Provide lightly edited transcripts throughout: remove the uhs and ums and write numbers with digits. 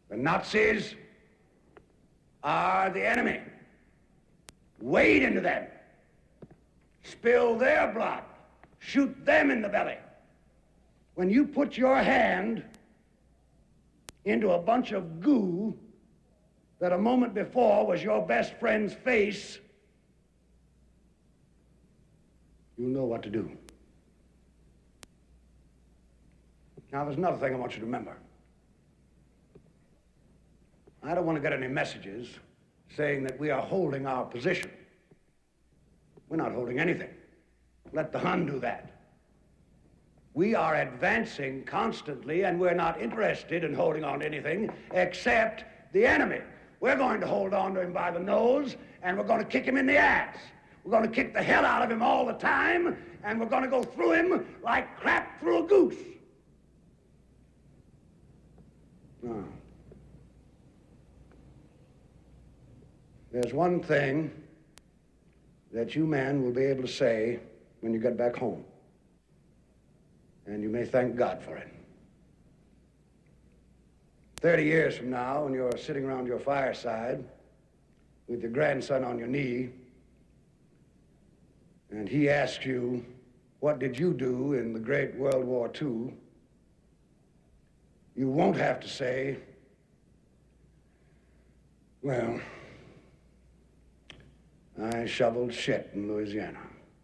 The Nazis are the enemy. Wade into them. Spill their blood. Shoot them in the belly. When you put your hand into a bunch of goo that a moment before was your best friend's face, you'll know what to do. Now, there's another thing I want you to remember. I don't want to get any messages saying that we are holding our position. We're not holding anything. Let the Hun do that. We are advancing constantly, and we're not interested in holding on to anything except the enemy. We're going to hold on to him by the nose, and we're going to kick him in the ass. We're going to kick the hell out of him all the time, and we're going to go through him like crap through a goose. Now, there's one thing that you men will be able to say when you get back home. And you may thank God for it. 30 years from now, when you're sitting around your fireside with your grandson on your knee, and he asks you, what did you do in the Great World War II? You won't have to say, well, I shoveled shit in Louisiana.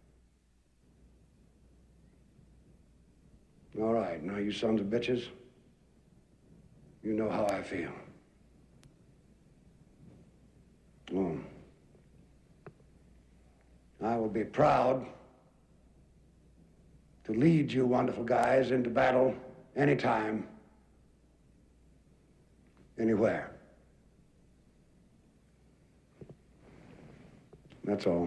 All right, now you sons of bitches, you know how I feel. Oh. I will be proud to lead you wonderful guys into battle anytime, anywhere. That's all.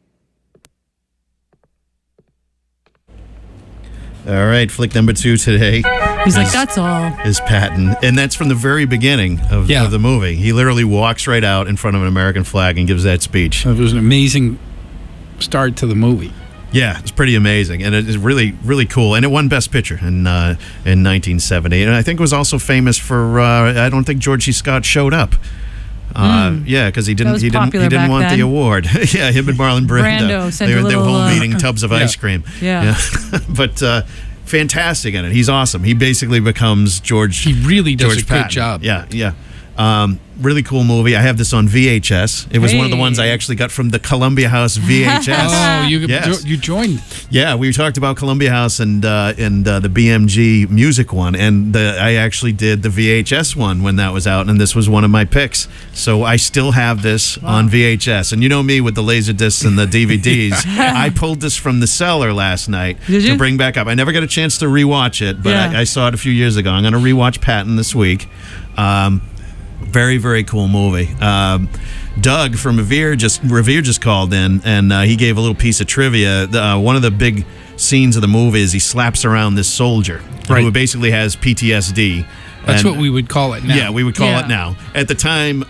All right, flick number 2 today. He's like, that's all. Is Patton. And that's from the very beginning of the movie. He literally walks right out in front of an American flag and gives that speech. It was an amazing start to the movie. Yeah, it's pretty amazing. And it is really, really cool. And it won Best Picture in 1970. And I think it was also famous for, I don't think George C. Scott showed up. Yeah, because he didn't want the award. Yeah, him and Marlon Brando. They were home eating tubs of ice cream. Yeah. But fantastic in it. He's awesome. He basically becomes George. He really does George a Patton. good job. Yeah. Really cool movie. I have this on VHS. It was one of the ones I actually got from the Columbia House VHS. Oh, you joined. Yeah, we talked about Columbia House and the BMG music one, and I actually did the VHS one when that was out, and this was one of my picks. So I still have this on VHS. And you know me with the laser discs and the DVDs. I pulled this from the cellar last night to bring back up. I never got a chance to rewatch it, but I saw it a few years ago. I'm going to rewatch Patton this week. Very, very cool movie. Doug from Revere just called in, and he gave a little piece of trivia. One of the big scenes of the movie is he slaps around this soldier who basically has PTSD. That's what we would call it now. Yeah, we would call it now. At the time,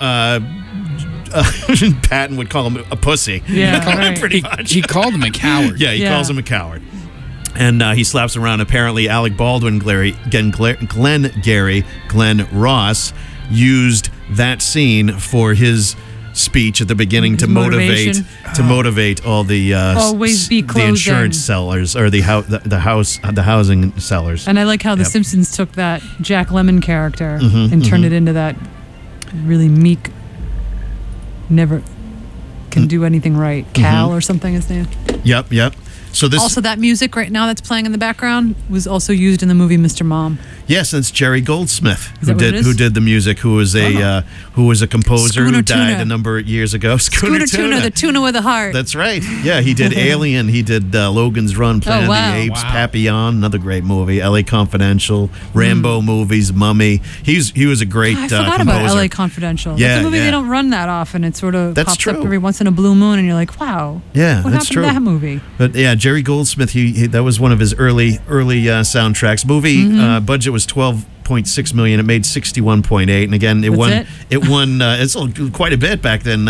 Patton would call him a pussy. Yeah, pretty much. He called him a coward. Yeah, he calls him a coward. And he slaps around. Apparently, Alec Baldwin, Glenn Ross used that scene for his speech at the beginning to motivate all the always be the insurance sellers or the housing sellers. And I like how The Simpsons took that Jack Lemmon character and turned it into that really meek, never can do anything right. Cal or something his name. Yep. So this also, that music right now that's playing in the background was also used in the movie Mr. Mom. Yes, and it's Jerry Goldsmith who who did the music. Who was a composer who died a number of years ago. Schooner Tuna, the tuna with a heart. That's right. Yeah, he did Alien. He did Logan's Run, Planet of the Apes, Papillon, another great movie. L.A. Confidential, Rambo movies, Mummy. He was a great I forgot composer. about L.A. Confidential. Yeah, that's a movie they don't run that often. It sort of pops true. up every once in a blue moon, and you're like, wow. Yeah, what that's happened true. to that movie? But yeah, Jerry Goldsmith. He that was one of his early soundtracks. Movie budget was $12.8 $8.6 million. It made $61.8, and again, it won. It won. It's quite a bit back then,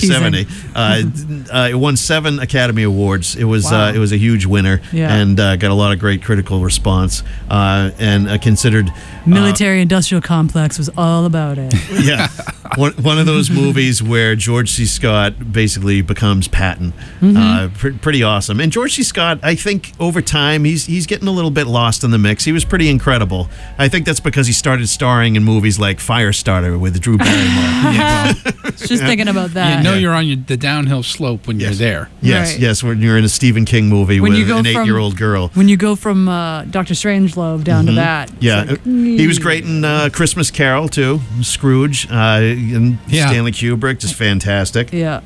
1970. It won 7 Academy Awards. It was it was a huge winner, and got a lot of great critical response, and considered military-industrial complex was all about it. Yeah, one of those movies where George C. Scott basically becomes Patton. Pretty awesome. And George C. Scott, I think over time he's getting a little bit lost in the mix. He was pretty incredible. I think that's because he started starring in movies like Firestarter with Drew Barrymore. Just thinking about that. You know you're on the downhill slope when you're there. Yes, yes. When you're in a Stephen King movie with an 8-year-old girl. When you go from Dr. Strangelove down to that. Yeah, he was great in Christmas Carol too. Scrooge and Stanley Kubrick, just fantastic. Yeah.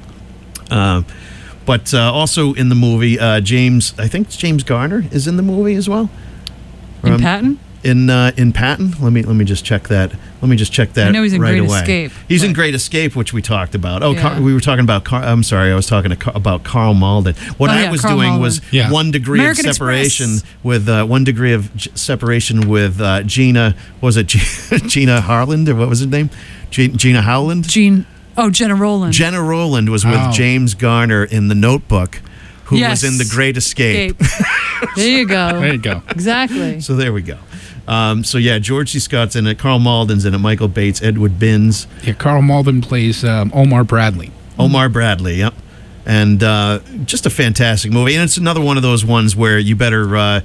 But also in the movie, James Garner is in the movie as well. In Patton? In Patton. Let me just check that. I know he's in right Great away. Escape. He's in Great Escape, which we talked about. We were talking about. I'm sorry, I was talking about Carl Malden. What I was doing was 1 degree American of separation Express. with 1 degree of separation with Gina. Was it Gina Harland or what was her name? Gina Howland. Jenna Rowland. Jenna Rowland was with James Garner in The Notebook, who was in The Great Escape. There you go. There you go. Exactly. So there we go. George C. Scott's in it. Carl Malden's in it. Michael Bates, Edward Binns. Yeah, Carl Malden plays Omar Bradley. Omar Bradley, yep. And just a fantastic movie. And it's another one of those ones where you better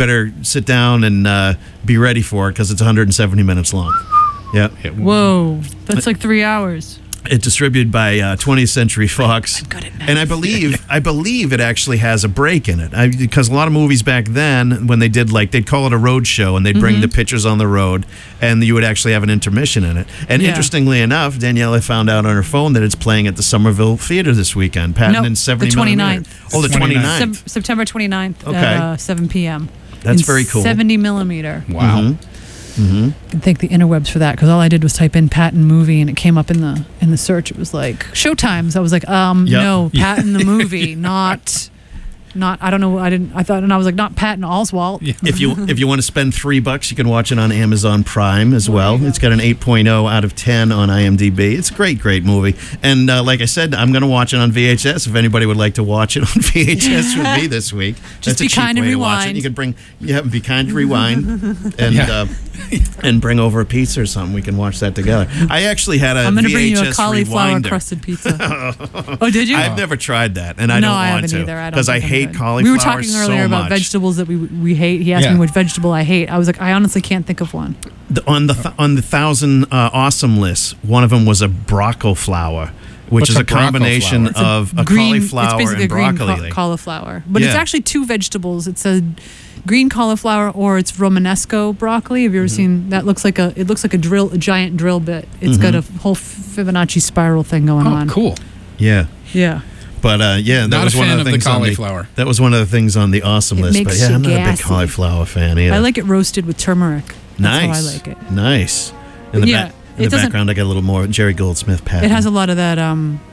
sit down and be ready for it because it's 170 minutes long. Yeah. Whoa, that's like 3 hours. It's distributed by 20th Century Fox, I'm good at math. and I believe it actually has a break in it. Because a lot of movies back then, when they did they'd call it a road show, and they'd bring the pictures on the road, and you would actually have an intermission in it. And interestingly enough, Daniela found out on her phone that it's playing at the Somerville Theater this weekend. Patton and 70 the 29th. millimeter. Oh, the 29th. September 29th Okay. at 7 p.m. That's very cool. 70 millimeter. Wow. Mm-hmm. I can thank the interwebs for that because all I did was type in Patton movie and it came up in the search. It was like Showtimes. I was like, no, Patton the movie, not. I don't know. I thought, and I was like, not Patton Oswalt. Yeah. If you want to spend $3, you can watch it on Amazon Prime as well. It's got an 8.0 out of 10 on IMDb. It's a great movie. And like I said, I'm going to watch it on VHS. If anybody would like to watch it on VHS with me this week, just that's be a cheap kind and way to watch rewind. it. You could be kind to rewind and and bring over a pizza or something. We can watch that together. I actually had a I'm going to bring you a VHS cauliflower rewinder. crusted pizza. Oh, did you? I've never tried that, and I don't want haven't to either. because I hate cauliflower. We were talking earlier so about much. vegetables that we hate. He asked me which vegetable I hate. I was like, I honestly can't think of one. On the 1,000 awesome list, one of them was a broccoli flower, which is a combination of a cauliflower it's basically and broccoli. a green cauliflower, but it's actually 2 vegetables. It's a green cauliflower or it's Romanesco broccoli. Have you ever seen that? It looks like a giant drill bit. It's got a whole Fibonacci spiral thing going on. Oh, cool. Yeah. But that Not was a one fan of the things cauliflower. that was one of the things on the awesome list. But makes yeah, you I'm not a big gassy. cauliflower fan either. I like it roasted with turmeric. That's how I like it. Nice. In the background, I got a little more Jerry Goldsmith pattern. It has a lot of that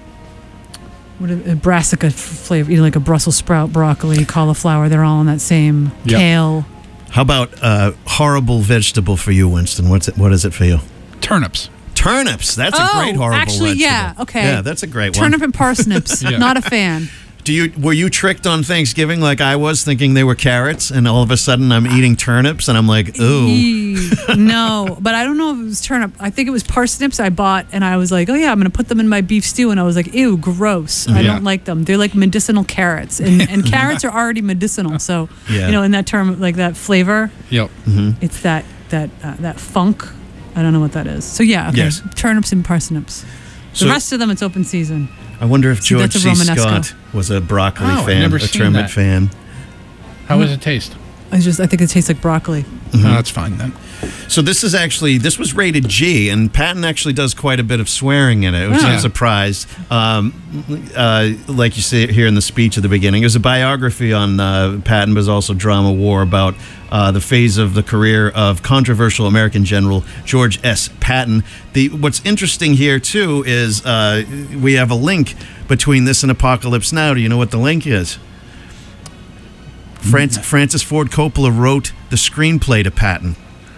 brassica flavor, like a Brussels sprout, broccoli, cauliflower. They're all in that same kale. How about horrible vegetable for you, Winston? What is it for you? Turnips. Turnips. That's a great horrible actually, vegetable. yeah, okay. Yeah, that's a great one. Turnip and parsnips. Not a fan. Were you tricked on Thanksgiving like I was, thinking they were carrots, and all of a sudden I'm eating turnips, and I'm like, ooh. No, but I don't know if it was turnip. I think it was parsnips I bought, and I was like, oh yeah, I'm going to put them in my beef stew, and I was like, ew, gross. I don't like them. They're like medicinal carrots, and carrots are already medicinal, so in that term, like that flavor. Yep. It's that funk. I don't know what that is. So Yes. Turnips and parsnips. The rest of them, it's open season. I wonder if George that's a C. Romanesco. Scott was a broccoli I've fan, never a seen turnip that. fan. How does it taste? I think it tastes like broccoli. Oh, that's fine then. So this was rated G, and Patton actually does quite a bit of swearing in it, which I'm surprised. Like you see here in the speech at the beginning, it was a biography on Patton, but it was also drama war about the phase of the career of controversial American General George S. Patton. What's interesting here, too, is we have a link between this and Apocalypse Now. Do you know what the link is? Francis Ford Coppola wrote the screenplay to Patton.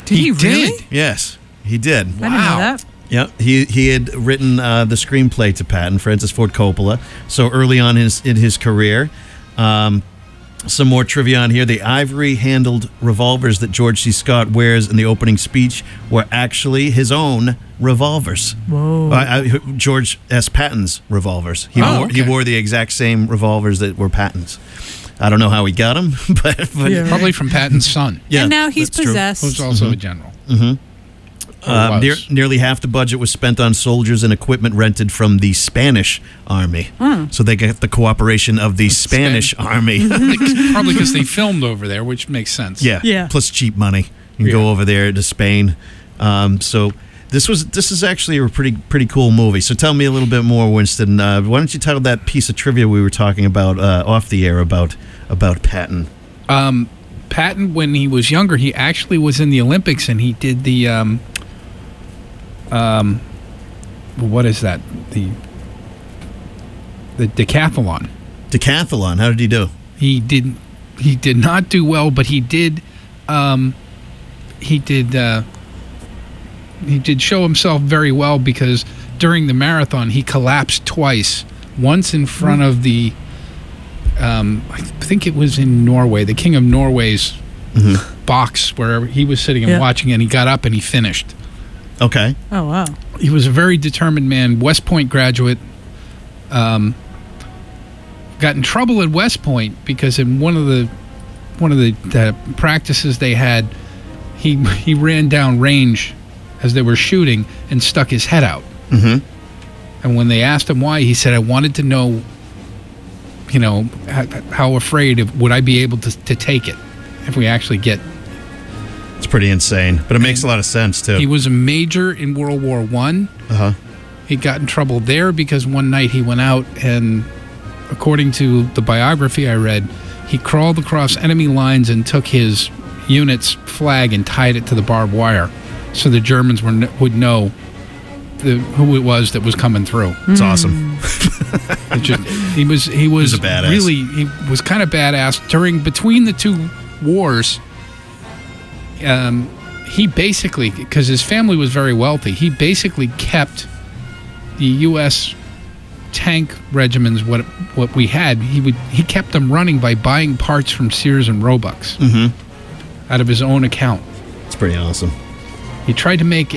Did he really? Yes, he did. I didn't know that. Yeah, he had written the screenplay to Patton, Francis Ford Coppola. So early on in his career, some more trivia on here. The ivory-handled revolvers that George C. Scott wears in the opening speech were actually his own revolvers. Whoa! George S. Patton's revolvers. He wore the exact same revolvers that were Patton's. I don't know how he got them, but Yeah. Probably from Patton's son, And now he's that's true. possessed. who's also a general. Nearly half the budget was spent on soldiers and equipment rented from the Spanish army. So they get the cooperation of the Spanish army. Probably because they filmed over there, which makes sense. Yeah. Plus cheap money. You can go over there to Spain. So this is actually a pretty cool movie. So tell me a little bit more, Winston. Why don't you tell that piece of trivia we were talking about off the air about Patton? Patton, when he was younger, he actually was in the Olympics, and he did the what is that? The decathlon. Decathlon. How did he do? He did not do well, but he did show himself very well, because during the marathon he collapsed twice. Once in front of the I think it was in Norway, the King of Norway's box where he was sitting and watching, and he got up and he finished. Okay. Oh, wow. He was a very determined man, West Point graduate. Got in trouble at West Point because in one of the practices they had, he ran down range as they were shooting and stuck his head out. Mm-hmm. And when they asked him why, he said, "I wanted to know, how afraid would I be able to take it if we actually get." It's pretty insane, but it makes a lot of sense too. He was a major in World War I. He got in trouble there because one night he went out and, according to the biography I read, he crawled across enemy lines and took his unit's flag and tied it to the barbed wire, so the Germans would know who it was that was coming through. It's awesome. He was a badass. Really, he was kind of badass between the two wars. He basically, because his family was very wealthy, he basically kept the U.S. tank regiments, what we had. He kept them running by buying parts from Sears and Roebuck's out of his own account. It's pretty awesome. He tried to make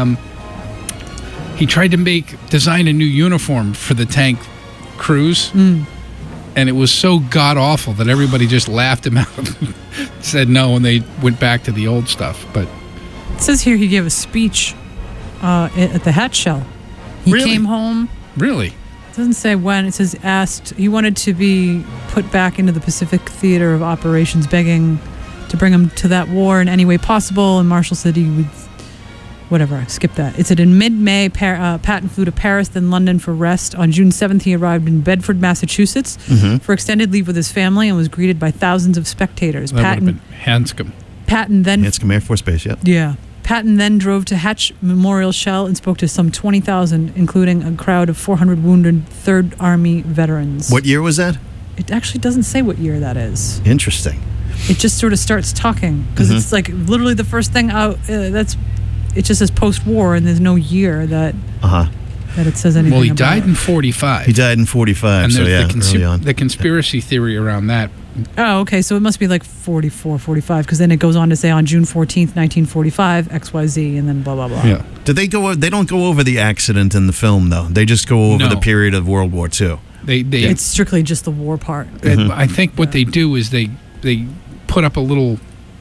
design a new uniform for the tank crews, and it was so god awful that everybody just laughed him out. Said no, and they went back to the old stuff. But It says here he gave a speech at the Hatch Shell. He Really? came home. really, It doesn't say when. It says he wanted to be put back into the Pacific Theater of Operations, begging to bring him to that war in any way possible. And Marshall said he would, whatever, I skipped that. It said in mid-May, Patton flew to Paris, then London for rest. On June 7th, he arrived in Bedford, Massachusetts for extended leave with his family and was greeted by thousands of spectators. that would have been Hanscom. Patton then Hanscom Air Force Base, yeah. Yeah. Patton then drove to Hatch Memorial Shell and spoke to some 20,000, including a crowd of 400 wounded Third Army veterans. What year was that? It actually doesn't say what year that is. Interesting. It just sort of starts talking because it's like literally the first thing out. It just says post-war, and there's no year that it says anything. Well, he about died it. in 45. He died in 45, and so yeah, there's early on. the conspiracy theory around that. Oh, okay. So it must be like 44, 45, because then it goes on to say on June 14th, 1945, XYZ, and then blah, blah, blah. Yeah. Did they go? They don't go over the accident in the film, though. They just go over No. the period of World War II. They It's strictly just the war part. I think what they do is they put up a little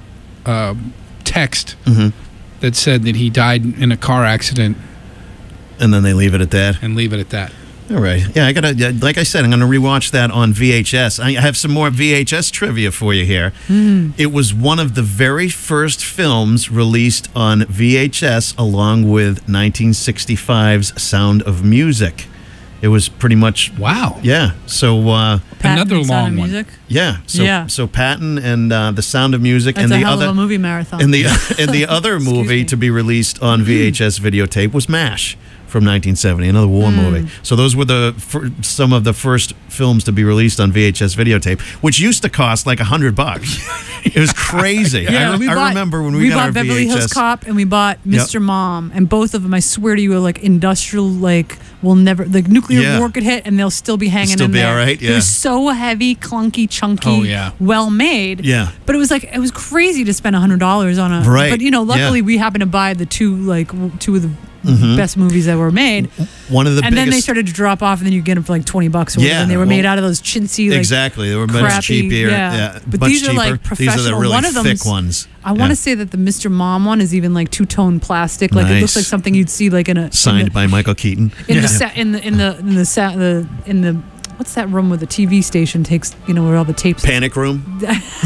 text that said that he died in a car accident And then they leave it at that. and leave it at that. All right. Yeah, like I said, I'm going to rewatch that on VHS. I have some more VHS trivia for you here. It was one of the very first films released on VHS along with 1965's Sound of Music. It was pretty much... Wow. Yeah. So... Patton Another and Sound long of one. Music. yeah. So, Yeah. So Patton and the Sound of Music That's and a the hell other... of a movie marathon. And the other movie me. to be released on VHS videotape was MASH from 1970, another war movie. So those were some of the first films to be released on VHS videotape, which used to cost like $100. It was crazy. I remember when we got our Beverly VHS. Hills Cop and we bought Mr. Mom, and both of them, I swear to you, are like industrial, like will never, like nuclear war could hit and they'll still be hanging Still in be there. all right, yeah. They're so heavy, clunky, chunky, well made. Yeah. But it was crazy to spend $100 on a. Right. But luckily we happened to buy the two of the best movies that were made. One of the and then they started to drop off, and then you get them for like $20 or whatever. And they were made out of those chintzy, like, exactly. They were much crappy, cheaper. But much these cheaper. are like professional. These are the really one of them's, thick ones. I want to say that the Mr. Mom one is even like two-tone plastic. Like it looks like something you'd see like in a signed by Michael Keaton. In the what's that room where the TV station takes, where all the tapes. Panic room.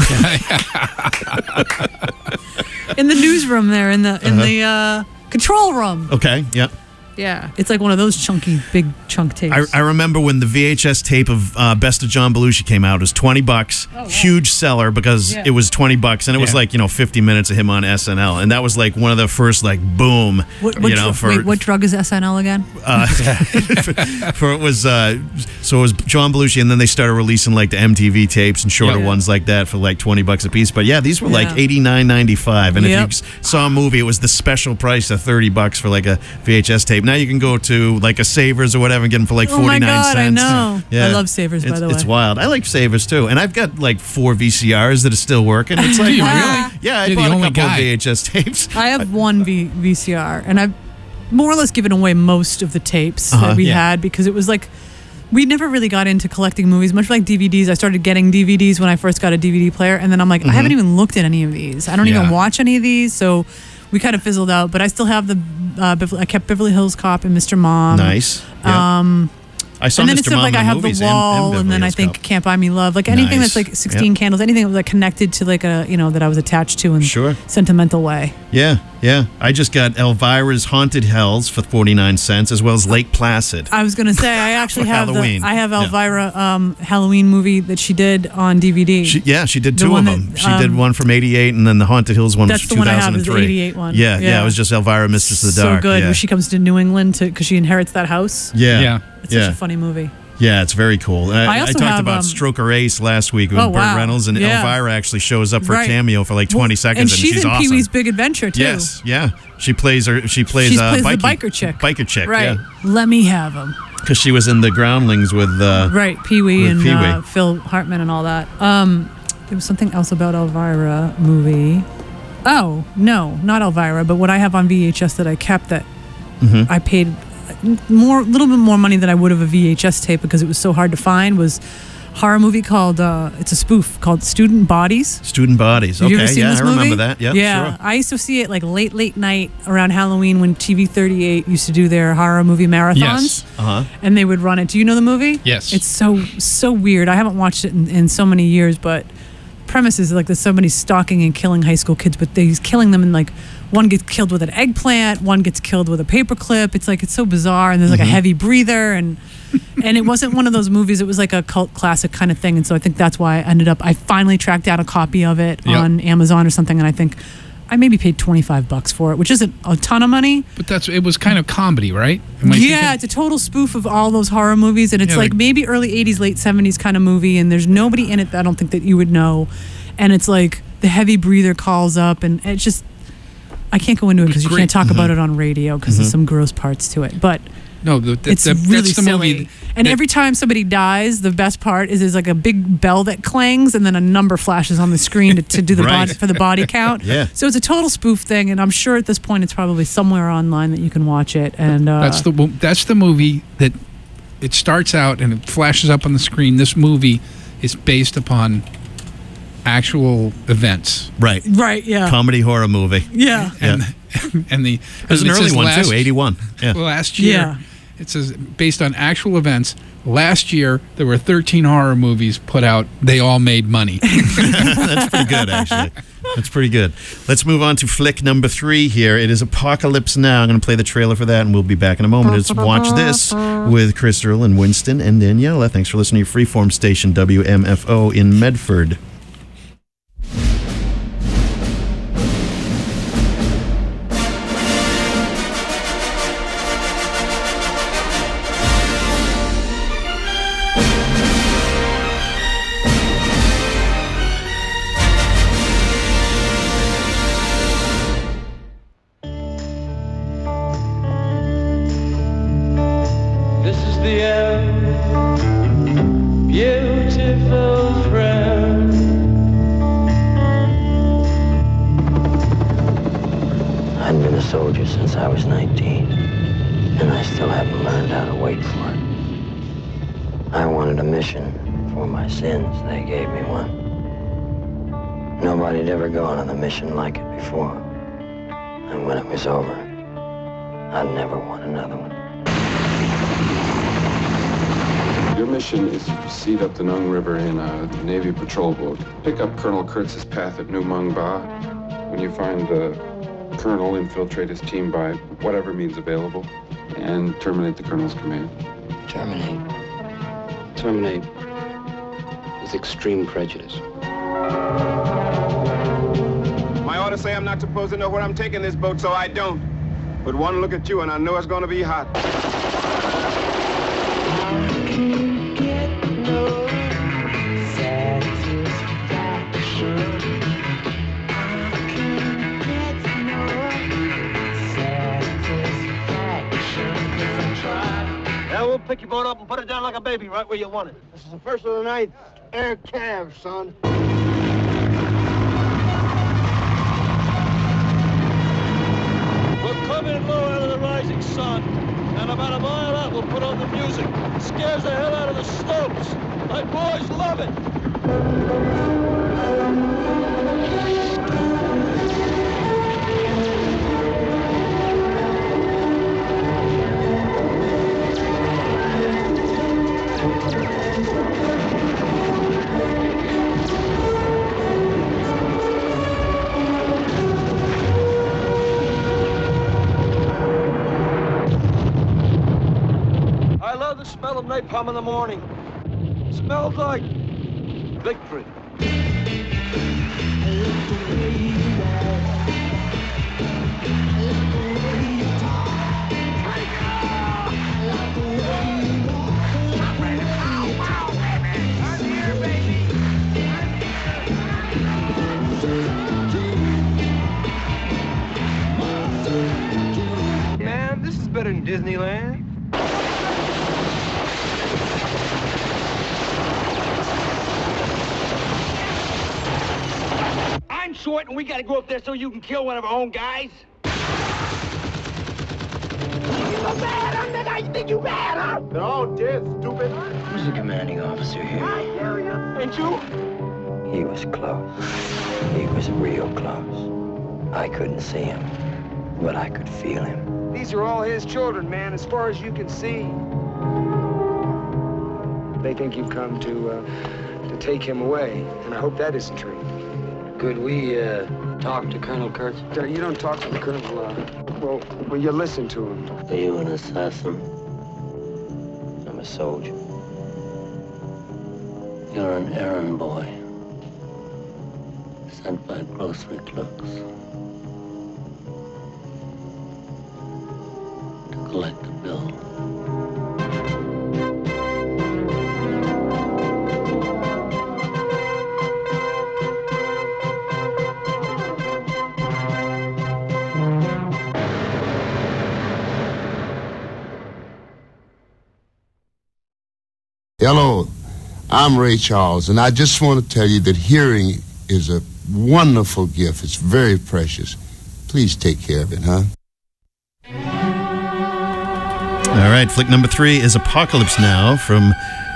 In the newsroom there, in the control room. Okay. Yeah. Yeah, it's like one of those chunky, big chunk tapes. I remember when the VHS tape of Best of John Belushi came out. It was $20, huge seller because it was $20, and it was like 50 minutes of him on SNL, and that was like one of the first like boom. What drug is SNL again? It was John Belushi, and then they started releasing like the MTV tapes and shorter ones like that for like $20 a piece. But yeah, these were like $89.95, and if you saw a movie, it was the special price of $30 for like a VHS tape. Now you can go to like a Savers or whatever and get them for like 49 cents. Oh my God, cents. I know. Yeah. I love Savers, by the way. It's wild. I like Savers too. And I've got like 4 VCRs that are still working. It's like, really? Yeah, I bought a couple of guy. VHS tapes. I have one VCR, and I've more or less given away most of the tapes that we had because it was like, we never really got into collecting movies, much like DVDs. I started getting DVDs when I first got a DVD player, and then I'm like, I haven't even looked at any of these. I don't even watch any of these, so we kind of fizzled out. But I still have I kept Beverly Hills Cop and Mr. Mom. Nice. I saw and then Mr. it's stuff Mom like in I have movies The Wall, and then I Hills think Cop. Can't Buy Me Love, like anything Nice. that's like 16 Candles, anything that was like connected to like a that I was attached to in a sentimental way. Yeah. I just got Elvira's Haunted Hells for 49 cents, as well as Lake Placid. I was gonna say I actually have Halloween. I have Elvira Halloween movie that she did on DVD. She did 2 of them. She did one from '88, and then the Haunted Hills one was That's from the one I have, is 2003. the '88 one. Yeah, it was just Elvira, Mistress of the Dark. So good. Yeah. Where she comes to New England because she inherits that house. Yeah. It's such a funny movie. Yeah, it's very cool. I also talked have, about Stroker Ace last week with Burt Reynolds, and Elvira actually shows up for a cameo for like 20 seconds, and she's in awesome. Pee-wee's Big Adventure too. Yes, she plays the biker chick. Biker chick, right? Let me have him. Because she was in the Groundlings with Pee-wee and Pee-wee. Phil Hartman and all that. There was something else about Elvira movie. Oh no, not Elvira, but what I have on VHS that I kept that I paid little bit more money than I would have a VHS tape because it was so hard to find was a horror movie called it's a spoof called Student Bodies. Student Bodies. Have you ever Okay, seen this I movie? remember that. Yep, yeah. sure. I used to see it like late night around Halloween when TV 38 used to do their horror movie marathons. Yes. And they would run it. Do you know the movie? Yes. It's so weird. I haven't watched it in so many years, but premise is like there's somebody stalking and killing high school kids, but he's killing them in like one gets killed with an eggplant, one gets killed with a paperclip. It's like it's so bizarre, and there's like a heavy breather, and it wasn't one of those movies. It was like a cult classic kind of thing, and so I think that's why I finally tracked down a copy of it on Amazon or something, and I think I maybe paid $25 for it, which isn't a ton of money. But it was kind of comedy, right? Yeah, it's a total spoof of all those horror movies, and it's like maybe early 80s, late 70s kind of movie, and there's nobody in it that I don't think that you would know, and it's like the heavy breather calls up, and it's just, I can't go into it because you can't talk about it on radio because there's some gross parts to it, but no, it's really that's the silly. movie. And every time somebody dies, the best part is there's like a big bell that clangs, and then a number flashes on the screen to do the body for the body count. Yeah. So it's a total spoof thing, and I'm sure at this point it's probably somewhere online that you can watch it. And that's the movie that it starts out and it flashes up on the screen. This movie is based upon actual events. Right. Yeah. Comedy horror movie. Yeah. And there's an early one too, 81. Yeah. Last year, it says based on actual events. Last year there were 13 horror movies put out. They all made money. That's pretty good, actually. That's pretty good. Let's move on to flick number 3 here. It is Apocalypse Now. I'm going to play the trailer for that, and we'll be back in a moment. It's Watch This with Chris Earl and Winston and Daniela. Thanks for listening to your freeform station, WMFO in Medford. the end, beautiful friend. I've been a soldier since I was 19, and I still haven't learned how to wait for it. I wanted a mission for my sins. They gave me one. Nobody had ever gone on a mission like it before. And when it was over, I'd never want another one. Your mission is to proceed up the Nung River in a Navy patrol boat. Pick up Colonel Kurtz's path at New Mung Ba. When you find the colonel, infiltrate his team by whatever means available, and terminate the colonel's command. Terminate. Terminate with extreme prejudice. My orders say I'm not supposed to know where I'm taking this boat, so I don't. But one look at you and I know it's gonna be hot. We'll pick your boat up and put it down like a baby right where you want it. This is the first of the night. Air Cav, son. We're coming low out of the rising sun. And about a mile out, we'll put on the music. It scares the hell out of the Stokes. My boys love it. I love the smell of napalm in the morning. It smells like victory. Man, this is better than Disneyland. I'm short and we gotta go up there so you can kill one of our own guys. You so bad, huh? Nigga, you think you bad, huh? They're all dead, stupid. Who's the commanding officer here? Ain't you? He was close. He was real close. I couldn't see him, but I could feel him. These are all his children, man, as far as you can see. They think you've come to take him away, and I hope that isn't true. Could we, talk to Colonel Kurtz? You don't talk to the colonel, well, you listen to him. Are you an assassin? I'm a soldier. You're an errand boy. Sent by grocery clerks. To collect the bill. Hello, I'm Ray Charles, and I just want to tell you that hearing is a wonderful gift. It's very precious. Please take care of it, huh? All right, flick number 3 is Apocalypse Now from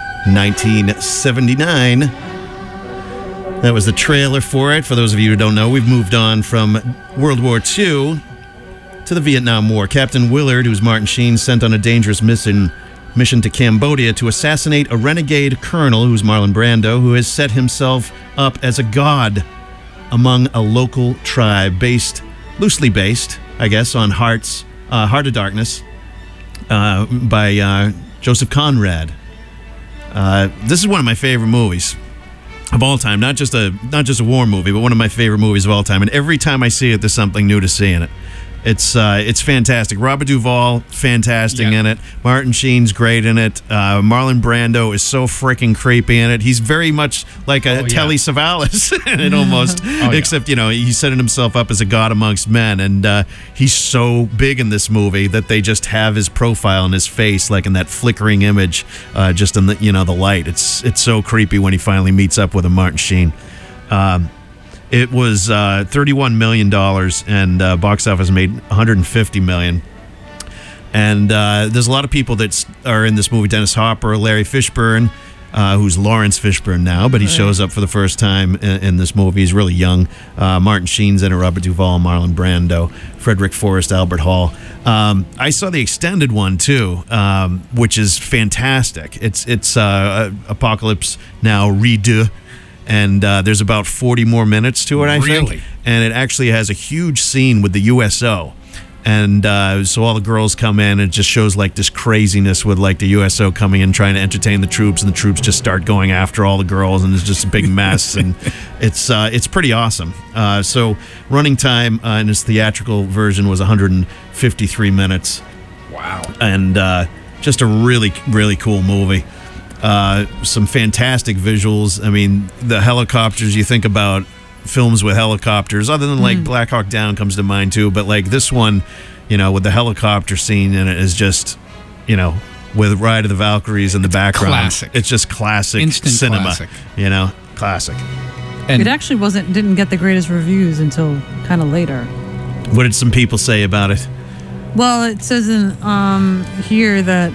1979. That was the trailer for it. For those of you who don't know, we've moved on from World War II to the Vietnam War. Captain Willard, who's Martin Sheen, sent on a dangerous mission to Cambodia to assassinate a renegade colonel, who's Marlon Brando, who has set himself up as a god among a local tribe loosely based, I guess, on Heart of Darkness by Joseph Conrad. This is one of my favorite movies of all time. Not just a war movie, but one of my favorite movies of all time. And every time I see it, there's something new to see in it. It's fantastic. Robert Duvall, fantastic in it. Martin Sheen's great in it. Marlon Brando is so freaking creepy in it. He's very much like a Telly Savalas in it almost, except he's setting himself up as a god amongst men, and he's so big in this movie that they just have his profile and his face like in that flickering image, just in the the light. It's so creepy when he finally meets up with Martin Sheen. It was $31 million, and box office made $150 million. And there's a lot of people that are in this movie. Dennis Hopper, Larry Fishburne, who's Lawrence Fishburne now, but he shows up for the first time in this movie. He's really young. Martin Sheen's in it, Robert Duvall, Marlon Brando, Frederick Forrest, Albert Hall. I saw the extended one, too, which is fantastic. It's Apocalypse Now redo. And there's about 40 more minutes to it, I think. And it actually has a huge scene with the USO. And so all the girls come in, and it just shows like this craziness with like the USO coming in, trying to entertain the troops, and the troops just start going after all the girls, and it's just a big mess. And it's pretty awesome. So running time in its theatrical version was 153 minutes. Wow. And just a really, really cool movie. Some fantastic visuals. I mean, the helicopters, you think about films with helicopters, other than like Black Hawk Down comes to mind too, but like this one, with the helicopter scene in it is just, with Ride of the Valkyries in the background. Classic. It's just classic Instant cinema. classic. Classic. And It actually didn't get the greatest reviews until kind of later. What did some people say about it? Well, it says in here that.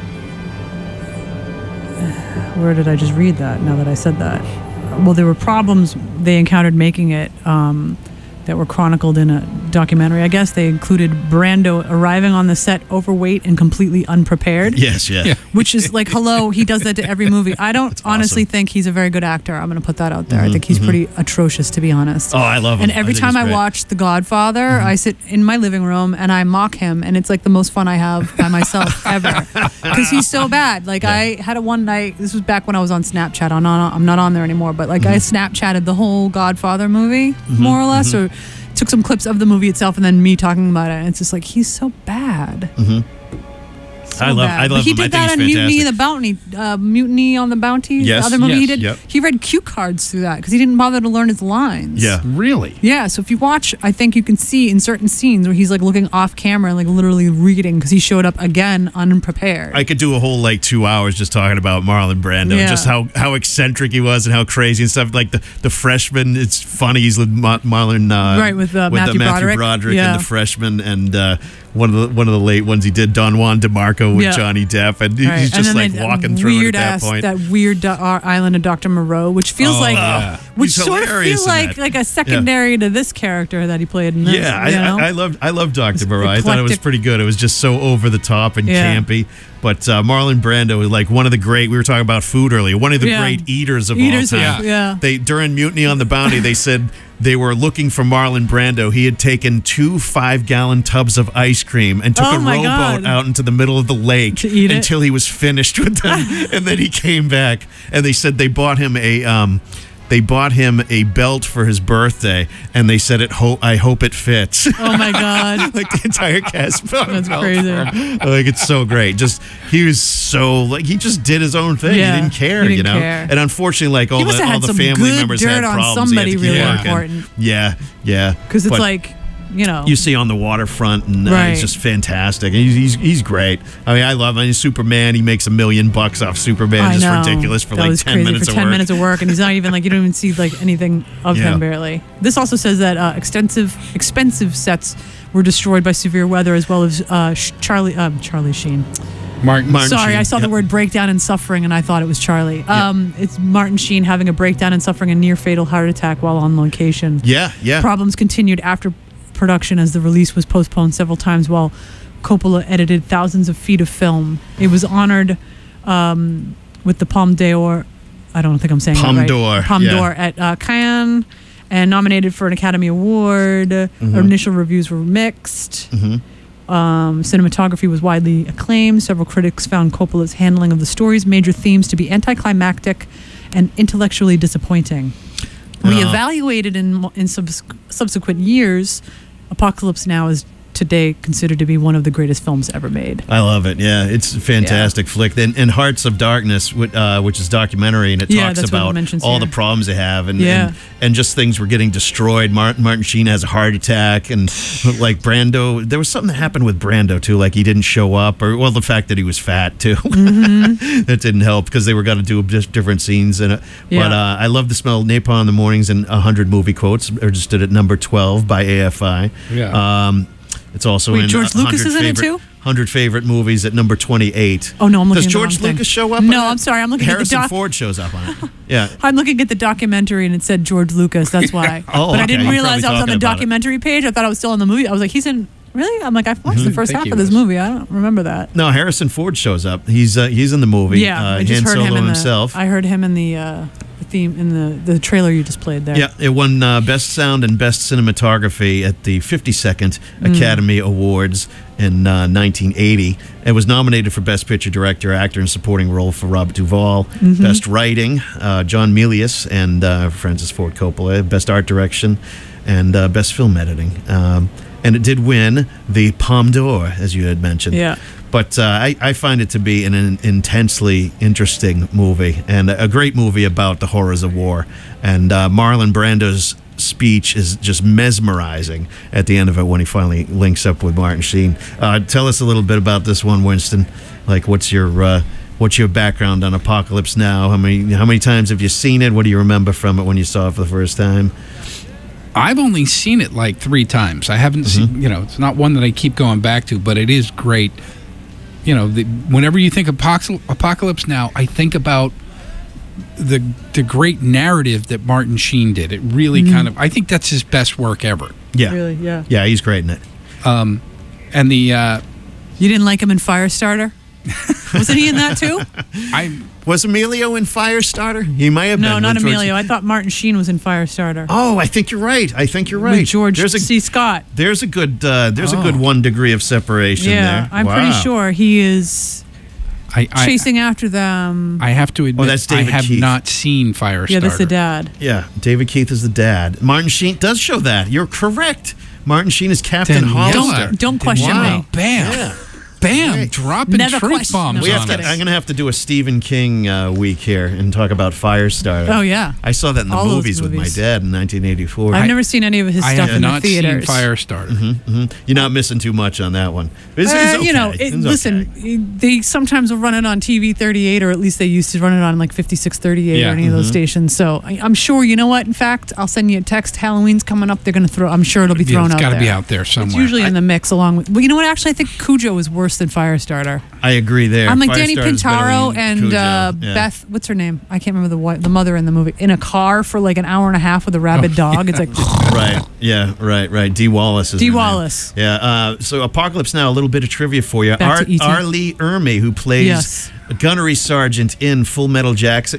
Where did I just read that? Now that I said that, well, there were problems they encountered making it that were chronicled in a documentary. I guess they included Brando arriving on the set overweight and completely unprepared. Yes, yeah. Which is like, hello, he does that to every movie. I don't honestly think he's a very good actor. I'm going to put that out there. I think he's pretty atrocious, to be honest. Oh, I love him. And every time I watch The Godfather, I sit in my living room and I mock him, and it's like the most fun I have by myself ever, because he's so bad. Like I had a one night. This was back when I was on Snapchat. I'm not on there anymore, but like I Snapchatted the whole Godfather movie, more or less, or took some clips of the movie itself and then me talking about it. And it's just like, he's so bad. So I love but he him. I did think that he's on Mutiny fantastic. the Bounty, Mutiny on the Bounty. Yes, the other movie he did. yep. He read cue cards through that because he didn't bother to learn his lines. Yeah. really? Yeah, so if you watch, I think you can see in certain scenes where he's like looking off camera and like literally reading because he showed up again unprepared. I could do a whole like 2 hours just talking about Marlon Brando, Yeah. just how eccentric he was and how crazy and stuff. Like the freshman, it's funny. He's with Marlon, Right, with Matthew Broderick. Yeah. and the freshman, and one of the late ones he did, Don Juan DeMarco with Yeah. Johnny Depp, and Right. he's just and then like that walking through it at that point. That weird island of Dr. Moreau, which feels which He's sort of hilarious feels in that. like a secondary to this character that he played in this. Yeah, you know? I love Dr. Moreau. I thought it was eclectic. pretty good. It was just so over the top and Yeah. campy. But Marlon Brando is like one of the great. We were talking about food earlier. One of the Yeah. great eaters of Eaters all of- time. yeah. They during Mutiny on the Bounty, they said they were looking for Marlon Brando. He had taken 2 5-gallon tubs of ice cream and took Oh a my rowboat God. out into the middle of the lake To eat it? until he was finished with them, and then he came back. And they said they bought him a belt for his birthday, and they said I hope it fits. Oh my God. Like the entire cast. That's crazy. Like it's so great. Just he was so like he just did his own thing. Yeah, He didn't care, he didn't you know. care. And unfortunately, like all He must the have all had the some family good members dirt had on problems. somebody He had to keep really working. important. Yeah. Because it's But like, you know. you see on the waterfront, and Right. he's just fantastic. And he's great. I mean, I love him. He's Superman. He makes $1 million off Superman. I Just know. ridiculous for That like was 10 crazy minutes for of 10 work. minutes of work, and he's not even like, you don't even see like anything of Yeah. him barely. This also says that expensive sets were destroyed by severe weather, as well as Charlie Sheen. Martin Sorry, Sheen, I saw the yep. word breakdown and suffering, and I thought it was Charlie. It's Martin Sheen having a breakdown and suffering a near fatal heart attack while on location. Yeah. Problems continued after production as the release was postponed several times while Coppola edited thousands of feet of film. It was honored with the Palme d'Or. I don't think I'm saying Palme that right. d'Or, Palme yeah. d'Or at Cannes, and nominated for an Academy Award. Initial reviews were mixed. Cinematography was widely acclaimed. Several critics found Coppola's handling of the story's major themes to be anticlimactic and intellectually disappointing. Reevaluated in subsequent years, Apocalypse Now is today considered to be one of the greatest films ever made. I love it. Yeah, it's a fantastic flick. And Hearts of Darkness, which is documentary, and it talks that's what it about mentions all here. the problems they have, and just things were getting destroyed. Martin Sheen has a heart attack, and like Brando, there was something that happened with Brando too, like he didn't show up, or the fact that he was fat too, that didn't help because they were going to do just different scenes in it. But I love the smell of napalm in the mornings and 100 movie quotes are just at number 12 by AFI. Yeah. It's also Wait, in George Lucas is in it too? 100 favorite movies at number 28. Oh no, I'm looking Does at the George wrong thing. Lucas show up? No, on it? I'm sorry. I'm looking Harrison at the doc. Ford shows up on it. Yeah. I'm looking at the documentary and it said George Lucas. That's why. Oh, but I okay. didn't I'm realize I was probably on the talking about it. documentary page. I thought I was still in the movie. I was like, he's in. Really? I'm like, I've watched the first think half he of this was. movie. I don't remember that. No, Harrison Ford shows up. He's in the movie. Yeah, I just Han heard Solo him in himself. I heard him in the theme in the trailer you just played there. Yeah, it won Best Sound and Best Cinematography at the 52nd Academy Awards in 1980. It was nominated for Best Picture Director, Actor, and Supporting Role for Robert Duvall. Best Writing, John Milius and Francis Ford Coppola. Best Art Direction, and Best Film Editing. And it did win the Palme d'Or, as you had mentioned. Yeah. But I find it to be an intensely interesting movie and a great movie about the horrors of war. And Marlon Brando's speech is just mesmerizing at the end of it when he finally links up with Martin Sheen. Tell us a little bit about this one, Winston. Like, what's your background on Apocalypse Now? How many times have you seen it? What do you remember from it when you saw it for the first time? I've only seen it like 3 times. I haven't seen, it's not one that I keep going back to, but it is great. Whenever you think Apocalypse Now, I think about the great narrative that Martin Sheen did. It really kind of, I think that's his best work ever. Yeah. Really? Yeah. Yeah, he's great in it. And the You didn't like him in Firestarter? Wasn't he in that too? Was Emilio in Firestarter? He might have been. No, not with George- Emilio. I thought Martin Sheen was in Firestarter. Oh, I think you're right. With George C. Scott. There's a good 1 degree of separation there. I'm pretty sure he is chasing after them. I have to admit, that's I David have Keith. not seen Firestarter. Yeah, that's the dad. Yeah, David Keith is the dad. Martin Sheen does show that. You're correct. Martin Sheen is Captain Hollister. Don't question Wow. me. Bam. Yeah. Bam. Dropping Never truth question- bombs No, on just us. I'm going to have to do a Stephen King week here and talk about Firestarter. Oh, yeah. I saw that in the All those movies with my movies. dad in 1984. I've never seen any of his I stuff have in the not seen theaters. Firestarter. You're not missing too much on that one. It's okay. It's listen, okay. they sometimes will run it on TV 38, or at least they used to run it on like 5638 Yeah. or any of those stations. So I'm sure, you know what? In fact, I'll send you a text. Halloween's coming up. They're going to throw. I'm sure it'll be thrown It's out got to there. be out there somewhere. It's usually in the mix along with. Well, you know what? Actually, I think Cujo is worse than Firestarter. I agree there. I'm like Danny Firestarter's better Pintaro than and Cujo. Yeah. Beth. What's her name? I can't remember the mother in the movie. In a car for like an hour and a half with a rabid dog. It's like Right. Yeah. Right. Dee Wallace is Dee her name. Wallace. Yeah. So Apocalypse Now. A little bit of trivia for you. Back to E.T. R. Lee Ermey, who plays Yes. a gunnery sergeant in Full Metal Jacket.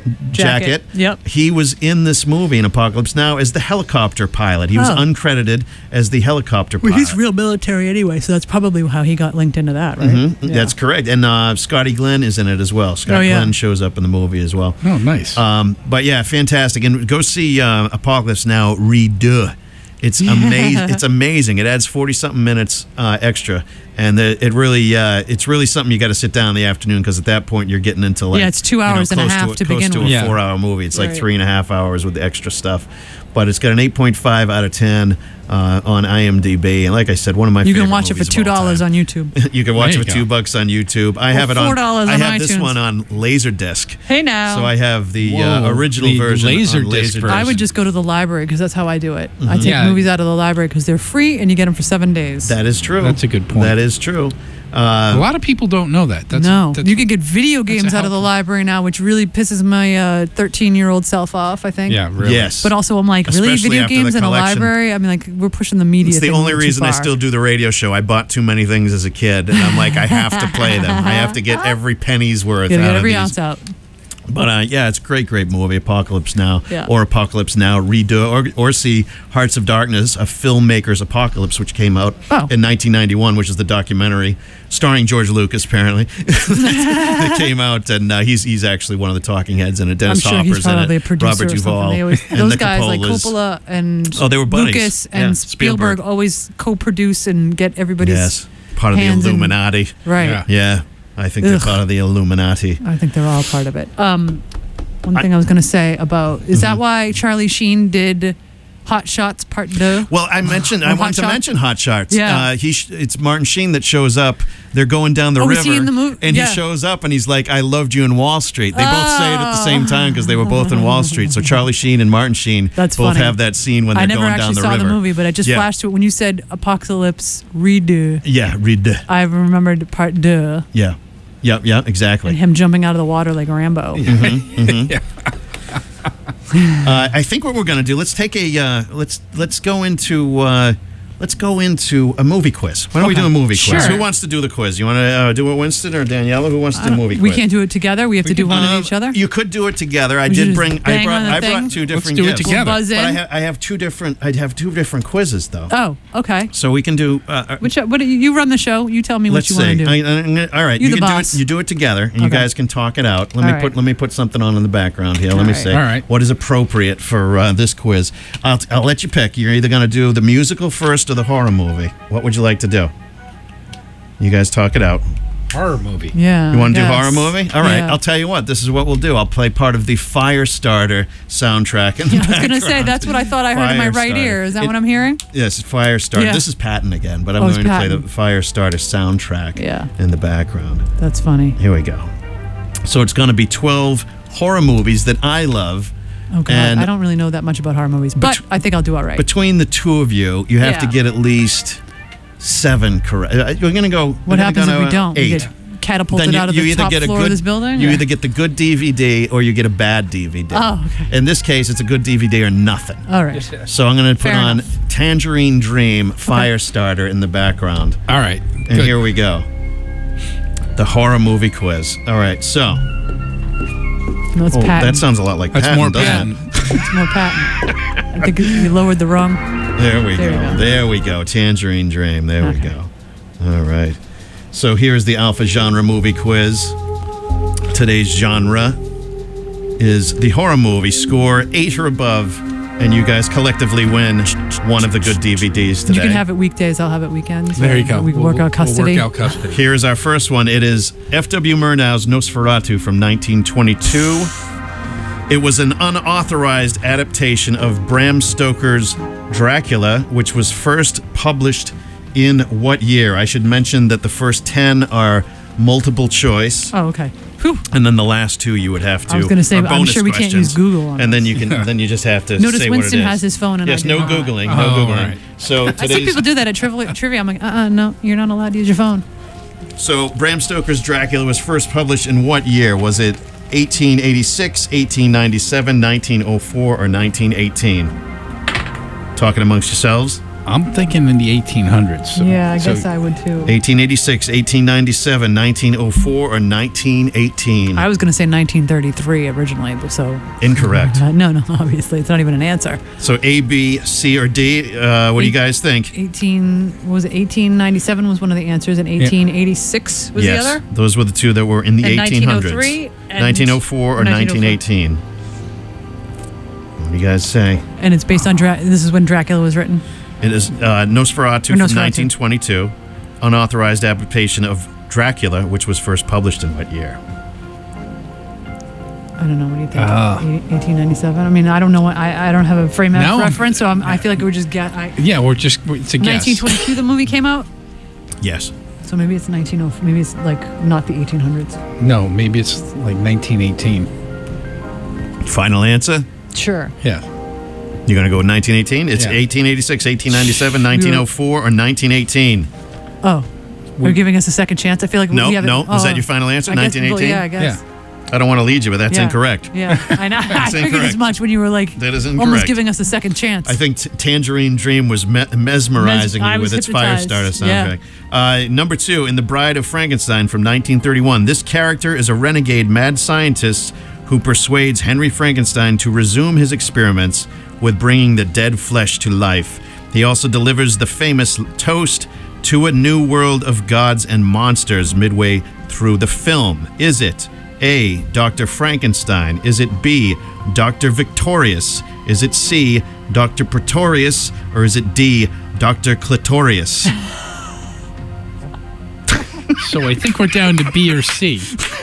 Yep. He was in this movie in Apocalypse Now as the helicopter pilot. He was Oh. uncredited as the helicopter well, pilot. he's real military anyway, so that's probably how he got linked into that, right? Mhm. That's correct. And Scotty Glenn is in it as well. Scott Glenn shows up in the movie as well. Oh, nice. But yeah, fantastic. And go see Apocalypse Now Redo. It's amazing. It's amazing. It adds 40-something minutes extra, and it's really something you got to sit down in the afternoon, because at that point you're getting into like it's 2 hours and a close half to close begin to with. a Yeah. 4-hour movie. It's like Right. 3.5 hours with the extra stuff, but it's got an 8.5 out of 10 on IMDb, and like I said, one of my You favorite can watch it for movies of all $2 time. on YouTube. You can watch There it you for go. $2 on YouTube. I have it on. $4 I on have this iTunes. one on Laserdisc. Hey now. So I have the Whoa, original the version. on Laserdisc version. I would just go to the library because that's how I do it. I take Yeah. movies out of the library because they're free and you get them for 7 days. That is true. That's a good point. That is true. a lot of people don't know that. That's, no, that's, you could get video that's a games out of the help. library now, which really pisses my 13-year-old self off, I think. Yeah, really. Yes. But also, I'm like, really, Especially video after the games in a collection. library? I mean, like, we're pushing the media. It's the thing only too reason I far. still do the radio show. I bought too many things as a kid, and I'm like, I have to play them. I have to get every penny's worth Gotta out get of every these. ounce out. But yeah, it's a great movie, Apocalypse Now, Yeah. or Apocalypse Now Redo, or see Hearts of Darkness, a filmmaker's apocalypse, which came out in 1991, which is the documentary starring George Lucas, apparently, that came out, and he's actually one of the talking heads in it. Dennis I'm sure he's Hopper's in probably it, a producer Robert or something. Duvall, They always, and those the guys like Coppolas. Coppola and Oh, they were buddies. Lucas Yeah, and Spielberg. Spielberg always co-produce and get everybody's Yes, part of the hands in- Illuminati. Right. Yeah, I think they're Ugh. part of the Illuminati. I think they're all part of it. One thing I was going to say about is that why Charlie Sheen did Hot Shots Part 2? Well, I wanted to mention Hot Shots. Yeah. It's Martin Sheen that shows up. They're going down the Oh, river, was he in the movie? and Yeah. he shows up, and he's like, "I loved you in Wall Street." They both say it at the same time because they were both in Wall Street. So Charlie Sheen and Martin Sheen That's both funny. have that scene when I they're never going actually down the saw river. the movie, but I just flashed to it when you said Apocalypse Redo. Yeah, read. I remembered Part 2 Yeah, exactly. and him jumping out of the water like Rambo. I think what we're going to do, let's take a let's go into a movie quiz. Why don't we do a movie quiz? Sure. Who wants to do the quiz? You want to do it, Winston or Daniela? Who wants to do a movie quiz? We can't do it together. We have to do one of each other. You could do it together. I We should did just bring. bang on the I thing? brought two different. do it gifts. together. We'll buzz But in. I have two different. I'd have two different quizzes though. Oh, okay. So we can do. What you run the show? You tell me Let's what you want see. to do. All right, You're you the can boss. do it. You do it together, and you Okay. guys can talk it out. All Let right. me put something on in the background here. Let me right. say All right. what is appropriate for this quiz. I'll let you pick. You're either going to do the musical first or the horror movie. What would you like to do? You guys talk it out. Horror movie. Yeah. You want to do I horror guess. movie? All right. Yeah. I'll tell you what. This is what we'll do. I'll play part of the Firestarter soundtrack. In the I was going to say background. that's what I thought I heard in my right Firestarter. ear. Is that It- what I'm hearing? Yes, Firestarter. Yeah. This is Patton again, but I'm Oh, it's going to play the Patton. Firestarter soundtrack Yeah. in the background. That's funny. Here we go. So it's going to be 12 horror movies that I love. Oh God, And I don't really know that much about horror movies, but I think I'll do all right. between the two of you, you have to Yeah. get at least 7 correct. You're going to go. What happens if we don't? 8. We get catapulted Then out of the top floor of this building? You or- either get the good DVD or you get a bad DVD. Oh, okay. In this case, it's a good DVD or nothing. All right. So I'm going to put Fair on enough. Tangerine Dream, Firestarter in the background. All right. And Good. here we go. The horror movie quiz. All right, so. No, it's Oh, Patton. that sounds a lot like That's Patton, more doesn't Patton. It's more Patton. I think you lowered the rung. it? There we There you go. go. There we go. Tangerine Dream. There we Okay. go. All right. So here's the Alpha Genre Movie Quiz. Today's genre is the horror movie. Score 8 or above, and you guys collectively win one of the good DVDs today. You can have it weekdays. I'll have it weekends. There you go. We can work out custody. We'll work out custody. Here's our first one. It is F.W. Murnau's Nosferatu from 1922. It was an unauthorized adaptation of Bram Stoker's Dracula, which was first published in what year? I should mention that the first 10 are multiple choice, Oh, okay. Whew. and then the last 2 you would have to. I was gonna say, are but I'm bonus sure we can't use questions. Google on And then this. you can, then you just have to Notice say Winston what it is. has his phone and I yes, do no not. googling, no Oh, googling. right. So I see today's people do that at trivia. I'm like, no, you're not allowed to use your phone. So, Bram Stoker's Dracula was first published in what year? Was it 1886, 1897, 1904, or 1918? Talking amongst yourselves. I'm thinking in the 1800s. So, Yeah, I so guess I would too. 1886, 1897, 1904, or 1918? I was going to say 1933 originally, but so Incorrect. no, obviously it's not even an answer. So, A, B, C, or D? What do you guys think? 1897 was one of the answers, and 1886 was yes, the other. those were the two that were in the And 1800s. 1903 and 1904 or 1918? What do you guys say? And it's based on this is when Dracula was written. It is Nosferatu Or from Nosferatu. 1922, unauthorized adaptation of Dracula, which was first published in what year? I don't know. What do you think? 1897. I mean, I don't know. I don't have a frame of Now I'm- reference, so I feel like it would just get. yeah, it's a guess. 1922, the movie came out. Yes. So maybe it's 1904. Maybe it's like not the 1800s. No, maybe it's like 1918. Final answer? Sure. Yeah. You're going to go with 1918? It's Yeah. 1886, 1897, 1904, or 1918? Oh, you're giving us a second chance. I feel like No, we have no. Is that your final answer? I guess- 1918? yeah, I guess. I don't want to lead you, but that's Yeah. incorrect. Yeah, I know. I That's figured as incorrect. much when you were like That is almost incorrect. giving us a second chance. I think Tangerine Dream was mesmerizing I you was with its hypnotized. Firestarter Yeah. soundtrack. Number 2, in The Bride of Frankenstein from 1931, this character is a renegade mad scientist who persuades Henry Frankenstein to resume his experiments with bringing the dead flesh to life. He also delivers the famous toast to a new world of gods and monsters midway through the film. Is it A, Dr. Frankenstein? Is it B, Dr. Victorious? Is it C, Dr. Pretorius? Or is it D, Dr. Clitorius? So I think we're down to B or C.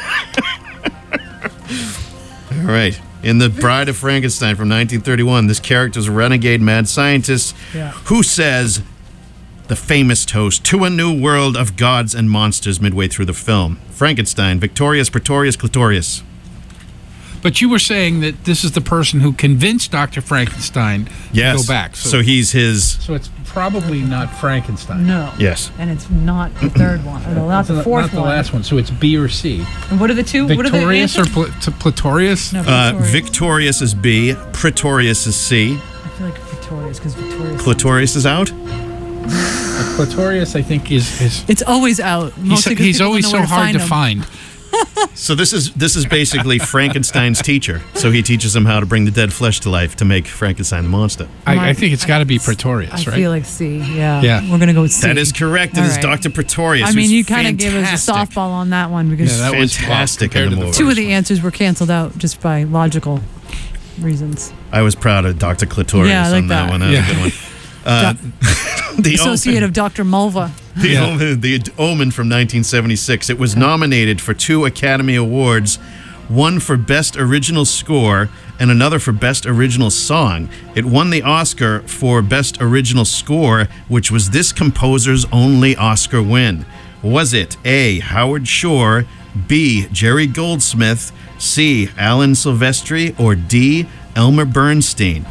All right. In The Bride of Frankenstein from 1931, this character is a renegade mad scientist who says the famous toast to a new world of gods and monsters midway through the film. Frankenstein, Victorious, Pretorius, Clitorius. But you were saying that this is the person who convinced Dr. Frankenstein to go back. So he's his... So it's probably not Frankenstein. No. Yes. And it's not the third one. Or not the fourth one. Not the last one. So it's B or C. And what are the two? Victorious or Pretorius? No, Victorious. Victorious is B. Pretorius is C. I feel like Victorious because Victorious... Clitorius is out? Clitorius, I think, is... It's always out. He's always so hard to find. So this is basically Frankenstein's teacher. So he teaches him how to bring the dead flesh to life to make Frankenstein the monster. I think it's got to be Pretorius, right? I feel like C, yeah. Yeah. We're going to go with C. That is correct. It is Dr. Pretorius. I mean, you kind of gave us a softball on that one because that was fantastic in the movie. Two of the answers were canceled out just by logical reasons. I was proud of Dr. Clitorius on that one. That was a good one. The Associate of Dr. Mulva. The Omen from 1976. It was nominated for 2 Academy Awards, one for Best Original Score and another for Best Original Song. It won the Oscar for Best Original Score, which was this composer's only Oscar win. Was it A, Howard Shore, B, Jerry Goldsmith, C, Alan Silvestri, or D, Elmer Bernstein?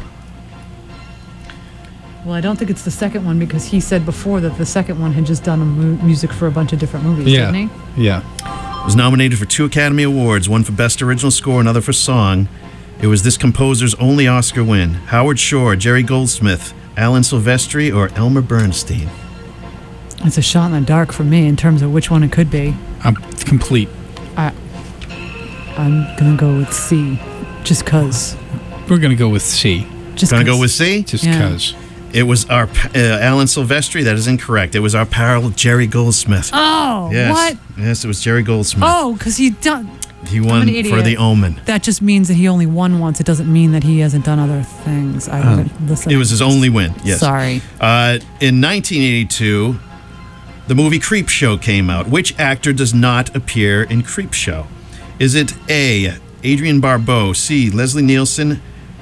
Well, I don't think it's the second one because he said before that the second one had just done music for a bunch of different movies, didn't he? Yeah. It was nominated for 2 Academy Awards, one for Best Original Score, another for Song. It was this composer's only Oscar win. Howard Shore, Jerry Goldsmith, Alan Silvestri, or Elmer Bernstein? It's a shot in the dark for me in terms of which one it could be. I'm complete. I'm going to go with C, just because. We're going to go with C. Just going to go with C? Just because. It was our Alan Silvestri. That is incorrect. It was our pal Jerry Goldsmith. Oh, yes. what? Yes, it was Jerry Goldsmith. Oh, because he won for The Omen. That just means that he only won once. It doesn't mean that he hasn't done other things. I wouldn't listen. It was his only win. Yes. Sorry. In 1982, the movie Creepshow came out. Which actor does not appear in Creepshow? Is it A, Adrienne Barbeau, C, Leslie Nielsen?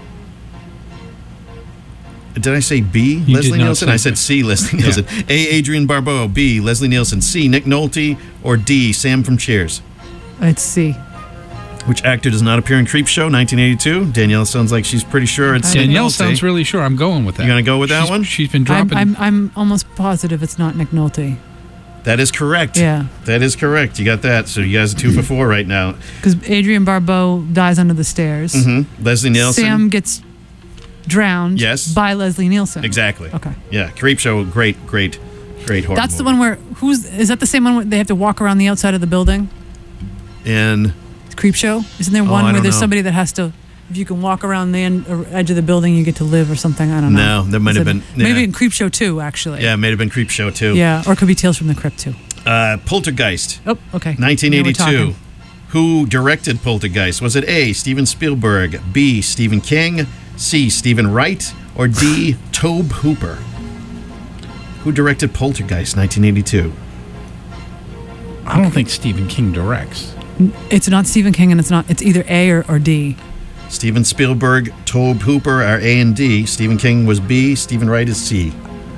Did I say B, Leslie Nielsen? I said C, Leslie Nielsen. A, Adrienne Barbeau, B, Leslie Nielsen, C, Nick Nolte, or D, Sam from Cheers? It's C. Which actor does not appear in Creepshow, 1982? Danielle sounds like she's pretty sure it's Danielle Nick Nolte. Sounds really sure. I'm going with that. You going to go with that one? She's been dropping. I'm almost positive it's not Nick Nolte. That is correct. Yeah. That is correct. You got that. So you guys are 2 for 4 right now. Because Adrienne Barbeau dies under the stairs. Mm-hmm. Leslie Nielsen. Sam gets drowned by Leslie Nielsen. Exactly. Okay. Yeah, Creepshow, great horror That's the movie. one where, is that the same one where they have to walk around the outside of the building? In Creepshow? Isn't there one where there's somebody that has to, if you can walk around the edge of the building, you get to live or something? I don't know. No, there might have been. Maybe in Creepshow 2, actually. Yeah, it may have been Creepshow 2. Yeah, or it could be Tales from the Crypt 2. Poltergeist. Oh, okay. 1982. Who directed Poltergeist? Was it A, Steven Spielberg, B, Stephen King, C, Stephen Wright, or D, Tobe Hooper? Who directed Poltergeist, 1982? I don't think Stephen King directs. It's not Stephen King, and it's either A or D. Steven Spielberg, Tobe Hooper are A and D. Stephen King was B. Stephen Wright is C.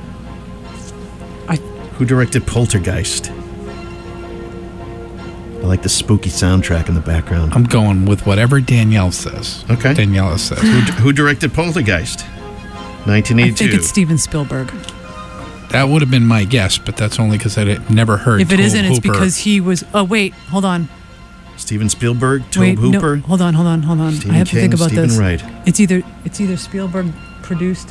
Who directed Poltergeist? I like the spooky soundtrack in the background. I'm going with whatever Danielle says. Okay. Daniela says. Who directed Poltergeist? 1982. I think it's Steven Spielberg. That would have been my guess, but that's only because I never heard If it Tobe isn't, it's Hooper. because he was... Oh, wait. Hold on. Steven Spielberg, Tobe Wait, Hooper. No, hold on. Stephen I have to King, think about Stephen this. Wright. It's either Spielberg produced.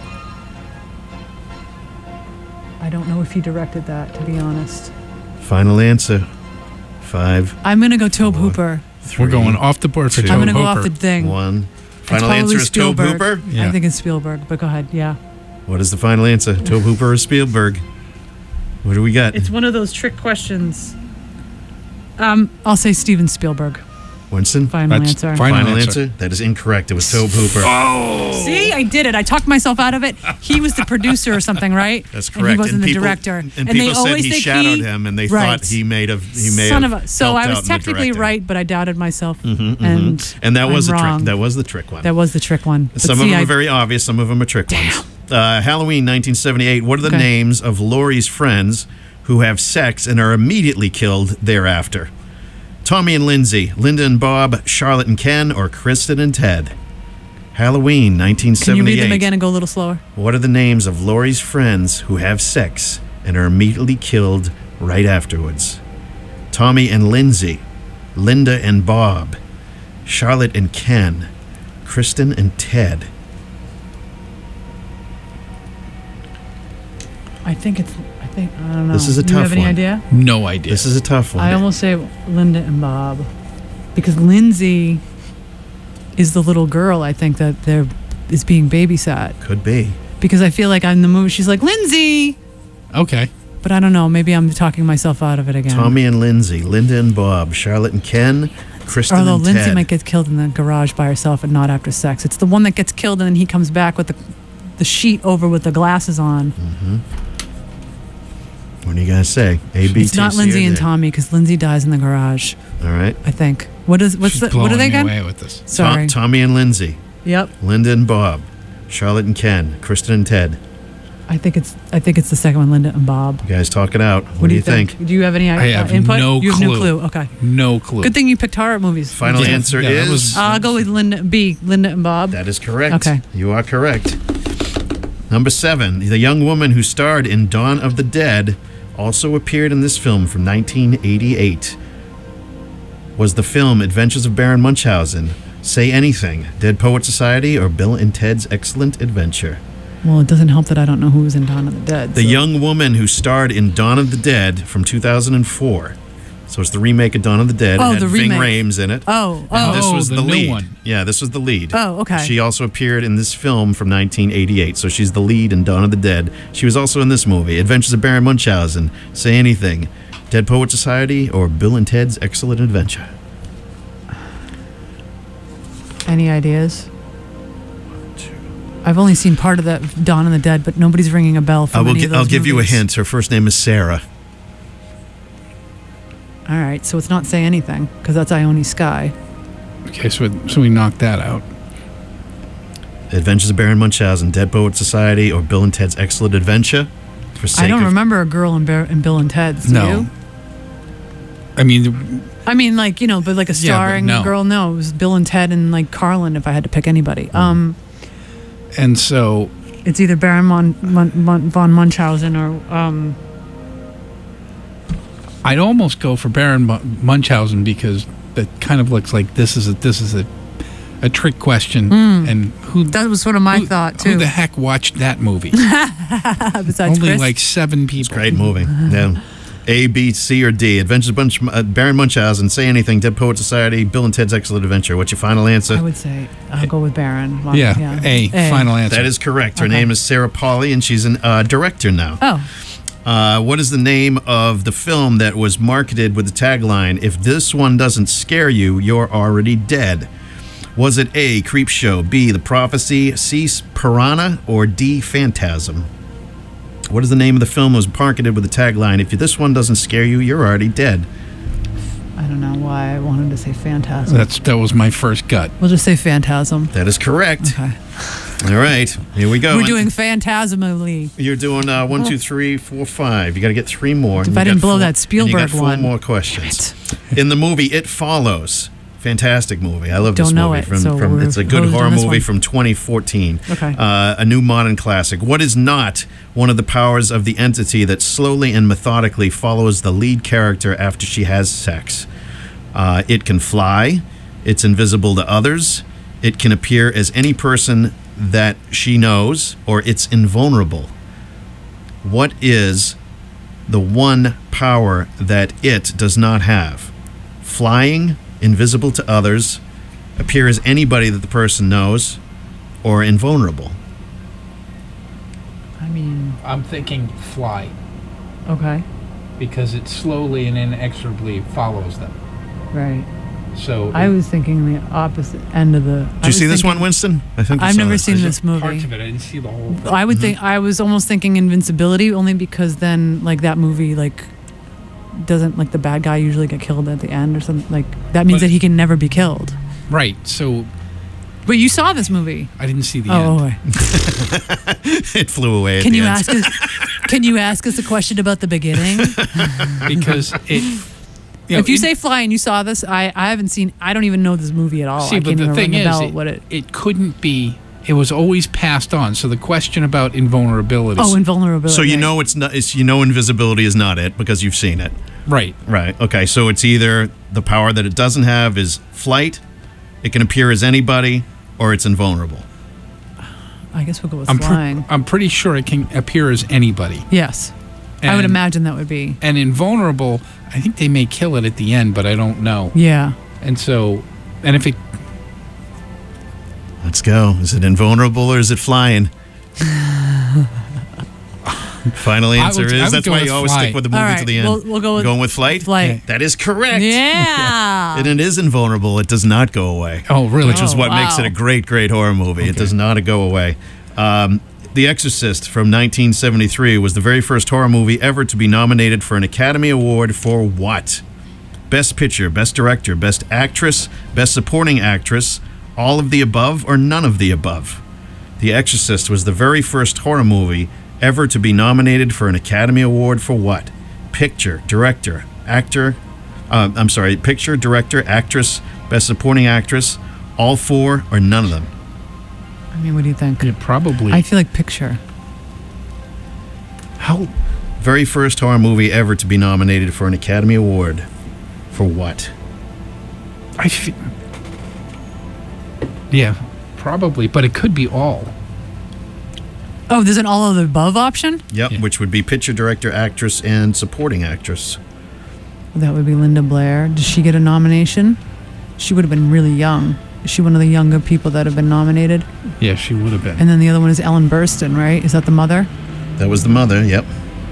I don't know if he directed that, to be honest. Final answer. 5. I'm going to go Tobe Hooper. We're going off the board for two, Tobe I'm going to go Hooper. off the thing. One. It's Final probably answer is Tobe Spielberg. Hooper? Yeah. I think it's Spielberg, but go ahead. Yeah. What is the final answer? Tobe Hooper or Spielberg? What do we got? It's one of those trick questions. I'll say Steven Spielberg. Winston? Final That's answer. Final answer? That is incorrect. It was Tobe Hooper. See, I did it. I talked myself out of it. He was the producer or something, right? That's And correct. he wasn't And the people- director. And they people said always he think shadowed him, and they thought he may have. Son of a. So helped I out was in the technically directing. right, but I doubted myself. And that was I'm the wrong. trick. That was the trick one. That was the trick one. But Some see, of them I- are very obvious. Some of them are trick ones. Halloween 1978. What are the Okay. names of Laurie's friends who have sex and are immediately killed thereafter? Tommy and Lindsay, Linda and Bob, Charlotte and Ken, or Kristen and Ted? Halloween 1978. Can you read them again and go a little slower? What are the names of Laurie's friends who have sex and are immediately killed right afterwards? Tommy and Lindsay, Linda and Bob, Charlotte and Ken, Kristen and Ted. I don't know. This is a Do you tough have any one. idea? No idea. This is a tough one. I almost say Linda and Bob, because Lindsay is the little girl. I think that is being babysat. Could be. Because I feel like in the movie she's like Lindsay, Okay. but I don't know. Maybe I'm talking myself out of it again. Tommy and Lindsay, Linda and Bob, Charlotte and Ken, Kristen Although and Lindsay Ted. might get killed in the garage by herself and not after sex. It's the one that gets killed and then he comes back with the sheet over with the glasses on. What do you guys say? A, B, It's T, not C, Lindsay or and D? Tommy because Lindsay dies in the garage. All right. I think. What are She's they blowing me again? away with this. Sorry. Tommy and Lindsay, Yep. Linda and Bob, Charlotte and Ken, Kristen and Ted. I think it's the second one, Linda and Bob. You guys talk it out. What do you think? Do you have any I have input? no You have clue. no clue. Okay. No clue. Good thing you picked horror movies. Final Yeah, answer yeah, that is was- I'll go with Linda and Bob. that is correct. Okay. You are correct. Number 7, the young woman who starred in Dawn of the Dead also appeared in this film from 1988. Was the film Adventures of Baron Munchausen, Say Anything, Dead Poet Society, or Bill and Ted's Excellent Adventure? Well, it doesn't help that I don't know who was in Dawn of the Dead. The so- young woman who starred in Dawn of the Dead from 2004. So it's the remake of Dawn of the Dead. Oh, it had the Ving remake. Rhames in it. Oh, And this Oh, was the the new lead. one. Yeah, this was the lead. Oh, okay. She also appeared in this film from 1988. So she's the lead in Dawn of the Dead. She was also in this movie, Adventures of Baron Munchausen, Say Anything, Dead Poet Society, or Bill and Ted's Excellent Adventure. Any ideas? I've only seen part of that Dawn of the Dead, but nobody's ringing a bell for any of those I'll give you a movies. hint. Her first name is Sarah. All right, so it's not Say Anything, because that's Ione Skye. Okay, so we knocked that out. Adventures of Baron Munchausen, Dead Poet Society, or Bill and Ted's Excellent Adventure. For sake I don't of- remember a girl in Bill and Ted's, do No. you? I mean, I mean, like, you know, but like a Yeah, but starring no. girl, no. It was Bill and Ted and, like, Carlin, if I had to pick anybody. and so It's either Baron von Munchausen or... I'd almost go for Baron Munchausen because it kind of looks like this is a trick question, and who that was sort of my thought, too. Who the heck watched that movie? Besides Only Chris? like 7 people. Great movie. Yeah. A, B, C, or D. Adventures of Baron Munchausen, Say Anything, Dead Poet Society, Bill and Ted's Excellent Adventure. What's your final answer? I would say I'll go with Baron. Well, Yeah, A, final answer. That is correct. Her Okay. name is Sarah Polley, and she's a director now. Oh. What is the name of the film that was marketed with the tagline, "If this one doesn't scare you, you're already dead"? Was it A, Creepshow, B, The Prophecy, C, Piranha, or D, Phantasm? What is the name of the film that was marketed with the tagline, "If this one doesn't scare you, you're already dead"? I don't know why I wanted to say Phantasm. That was my first gut. We'll just say Phantasm. That is correct. Okay. All right, here we go. We're doing Phantasmally. You're doing 1, 2, 3, 4, 5. You got to get 3 more. If You I didn't got blow 4 that and Spielberg you got 4 one. more questions. In the movie It Follows, fantastic movie. I love this Don't know movie. it, so we're It's a good opposed on horror this movie one. from 2014. Okay. A new modern classic. What is not one of the powers of the entity that slowly and methodically follows the lead character after she has sex? It can fly. It's invisible to others. It can appear as any person that she knows, or it's invulnerable. What is the one power that it does not have? Flying, invisible to others, appear as anybody that the person knows, or invulnerable? I mean, I'm thinking fly, okay, because it slowly and inexorably follows them. right. So I was thinking the opposite end of the. Did you see this one, Winston? I think you I've saw never it. seen this movie. parts of it. I didn't see the whole thing. I would think I was almost thinking Invincibility, only because then like that movie like doesn't like the bad guy usually get killed at the end or something, like that means But- that he can never be killed. Right. So But you saw this movie. I didn't see the Oh, end. okay. It flew away. At Can the you end. ask us? Can you ask us a question about the beginning? Because it. If you say fly and you saw this, I haven't seen. I don't even know this movie at all. See, I but can't the even thing ring a is, bell what it. it couldn't be. It was always passed on. So the question about invulnerability. Oh, invulnerability. So you right. know it's not. It's, you know invisibility is not it because you've seen it. Right. Right. Okay. So it's either the power that it doesn't have is flight, it can appear as anybody, or it's invulnerable. I guess we'll go with I'm flying. I'm pretty sure it can appear as anybody. Yes, I would And- imagine that would be. And invulnerable, I think they may kill it at the end, but I don't know. Yeah. And so, and if it, Let's go. Is it invulnerable or is it flying? Final answer I would is that's go why with you always fly. stick with the movie All right, to the end. we'll go with going with flight. flight. That is correct. Yeah. And it is invulnerable. It does not go away. oh really? Which is Oh, what makes it wow. a great, great horror movie. It does not go away. The Exorcist from 1973 was the very first horror movie ever to be nominated for an Academy Award for what? Best Picture, Best Director, Best Actress, Best Supporting Actress, all of the above, or none of the above? The Exorcist was the very first horror movie ever to be nominated for an Academy Award for what? Picture, Director, Actor, Picture, Director, Actress, Best Supporting Actress, all four, or none of them? I mean, what do you think? Yeah, probably. I feel like picture. How? Very first horror movie ever to be nominated for an Academy Award. For what? Yeah, probably, but it could be all. Oh, there's an all of the above option? Yep, Yeah. which would be picture, director, actress, and supporting actress. That would be Linda Blair. Did she get a nomination? She would have been really young. Is she one of the younger people that have been nominated? Yeah, she would have been. And then the other one is Ellen Burstyn, right? Is that the mother? That was the mother, yep.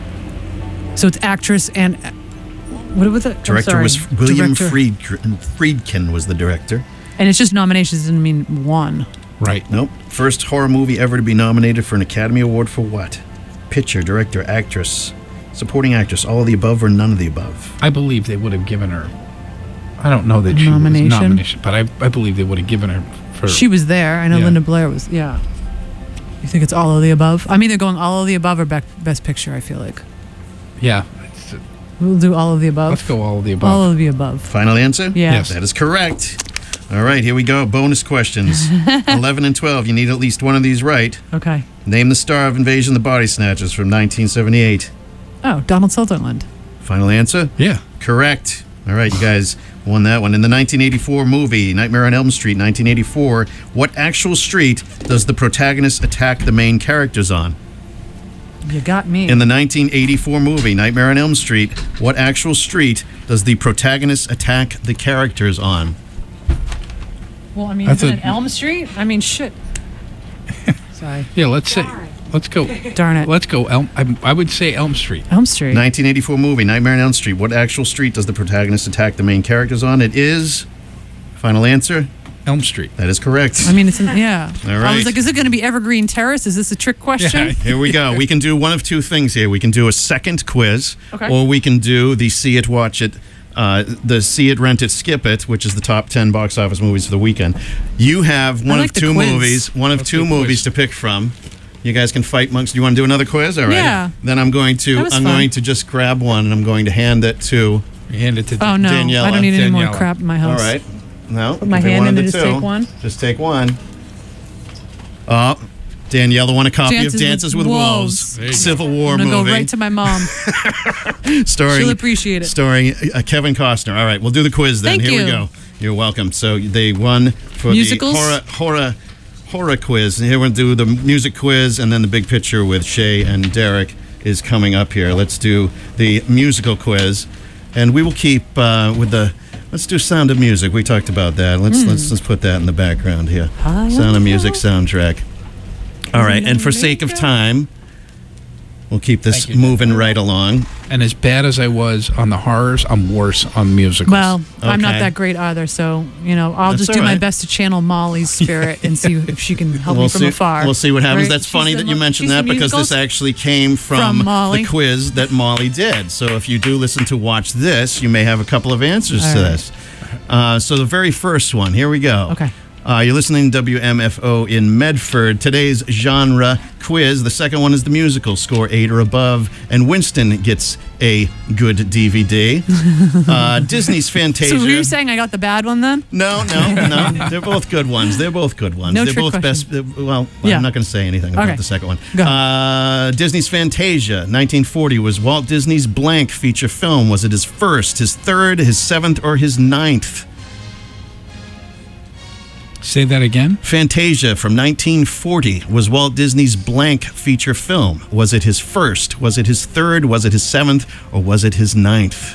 So it's actress and what was it? I'm Director sorry. was William Director. Friedkin was the director. And it's just nominations doesn't mean one. Right. Nope. First horror movie ever to be nominated for an Academy Award for what? Picture, director, actress, supporting actress, all of the above or none of the above? I believe they would have given her. I don't know that she Nomination? was nomination, but I believe they would have given her for. She was there. I know Yeah. Linda Blair was. Yeah. You think it's all of the above? I'm either going all of the above or best picture, I feel like. Yeah. We'll do all of the above. Let's go all of the above. All of the above. Final answer? Yeah. Yes. That is correct. All right, here we go. Bonus questions. 11 and 12. You need at least one of these right. Okay. Name the star of Invasion of the Body Snatchers from 1978. Oh, Donald Sutherland. Final answer? Yeah. Correct. All right, you guys won that one. In the 1984 movie, Nightmare on Elm Street, 1984, what actual street does the protagonist attack the main characters on? You got me. In the 1984 movie, Nightmare on Elm Street, what actual street does the protagonist attack the characters on? well, I mean, That's isn't a- it Elm Street? I mean, shit. Sorry. Yeah. Let's go. Darn it. Let's go. I would say Elm Street. Elm Street. 1984 movie, Nightmare on Elm Street, what actual street does the protagonist attack the main characters on? It is... Final answer? Elm Street. That is correct. I mean, it's in, yeah. All I right. was like, is it going to be Evergreen Terrace? Is this a trick question? Yeah. Here we go. We can do one of two things here. We can do a second quiz, Okay. or we can do the See It, Watch It, the See It, Rent It, Skip It, which is the top 10 box office movies for the weekend. You have one like of the two quiz. movies, one of Let's two do movies quiz. to pick from. You guys can fight amongst. Do you want to do another quiz? All right. Yeah. Then I'm going That to was I'm fun. going to just grab one and I'm going to hand it to. You hand it to. Oh, no. Daniela. I don't need any more Daniela. crap in my All house. right. No. Put my if you hand in wanted and to just take one? Just take one. Oh, Daniela won a copy of Dances with Wolves, There you go. Civil War I'm going to movie. go right to my mom. starring, She'll appreciate it. Starring Kevin Costner. All right, we'll do the quiz then. Thank Here we you. go. You're welcome. So they won for Musicals? the horror quiz. And here we'll do the music quiz, and then the big picture with Shay and Derek is coming up here. Let's do the musical quiz, and we will keep with Let's do Sound of Music. We talked about that. Let's put that in the background here. Sound of Music soundtrack. All right, and for sake of time, we'll keep this moving right along. And as bad as I was on the horrors, I'm worse on musicals. Well, I'm not Okay. that great either, so I'll That's just do all my right. best to channel Molly's spirit and see if she can help me from see, afar. We'll see what happens. Right? That's funny She's that the you mo- mentioned she's that the because this musicals? actually came from Molly. the quiz that Molly did. So if you do listen to Watch This, you may have a couple of answers All to right. this. So the very first one, here we go. Okay. You're listening to WMFO in Medford. Today's genre quiz. The second one is the musical. Score 8 or above. And Winston gets a good DVD. Disney's Fantasia. So were you saying I got the bad one then? No. They're both good ones. No No They're trick both question. best. Well, Yeah. I'm not going to say anything about Okay. the second one. Go Disney's Fantasia, 1940, was Walt Disney's blank feature film. Was it his first, his third, his seventh, or his ninth? Say that again. Fantasia from 1940 was Walt Disney's blank feature film. Was it his first? Was it his third? Was it his seventh? Or was it his ninth?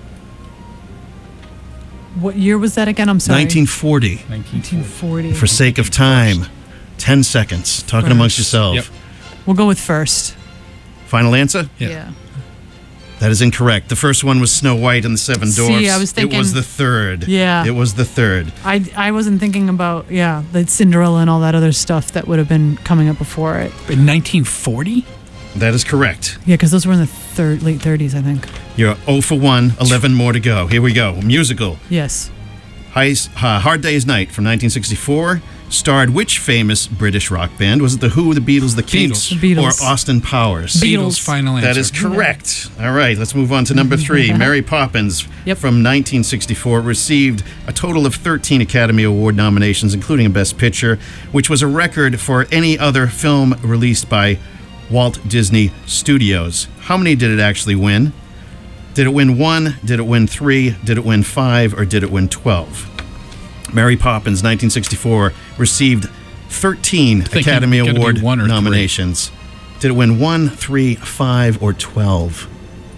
What year was that again? I'm sorry. 1940. 1940. For sake of time, 10 seconds. Talking amongst First. yourself. Yep. We'll go with first. Final answer? Yeah. That is incorrect. The first one was Snow White and the Seven See, Dwarfs. I was thinking- it was the third. Yeah. It was the third. I wasn't thinking about the Cinderella and all that other stuff that would have been coming up before it. In 1940? That is correct. Yeah, because those were in the late 30s, I think. You're 0 for 1, 11 more to go. Here we go. Musical. Yes. Hard Day's Night from 1964 starred which famous British rock band? Was it The Who, The Beatles, The Kinks, Beatles. The Beatles. or Austin Powers? Beatles. Final answer. That is correct. All right, let's move on to number 3. Mary Poppins from 1964 received a total of 13 Academy Award nominations, including a Best Picture, which was a record for any other film released by Walt Disney Studios. How many did it actually win? Did it win 1? Did it win 3? Did it win 5? Or did it win 12? Mary Poppins, 1964, received 13 Thinking Academy it's gotta be Award 1 or 3. nominations. Did it win 1, 3, 5, or 12?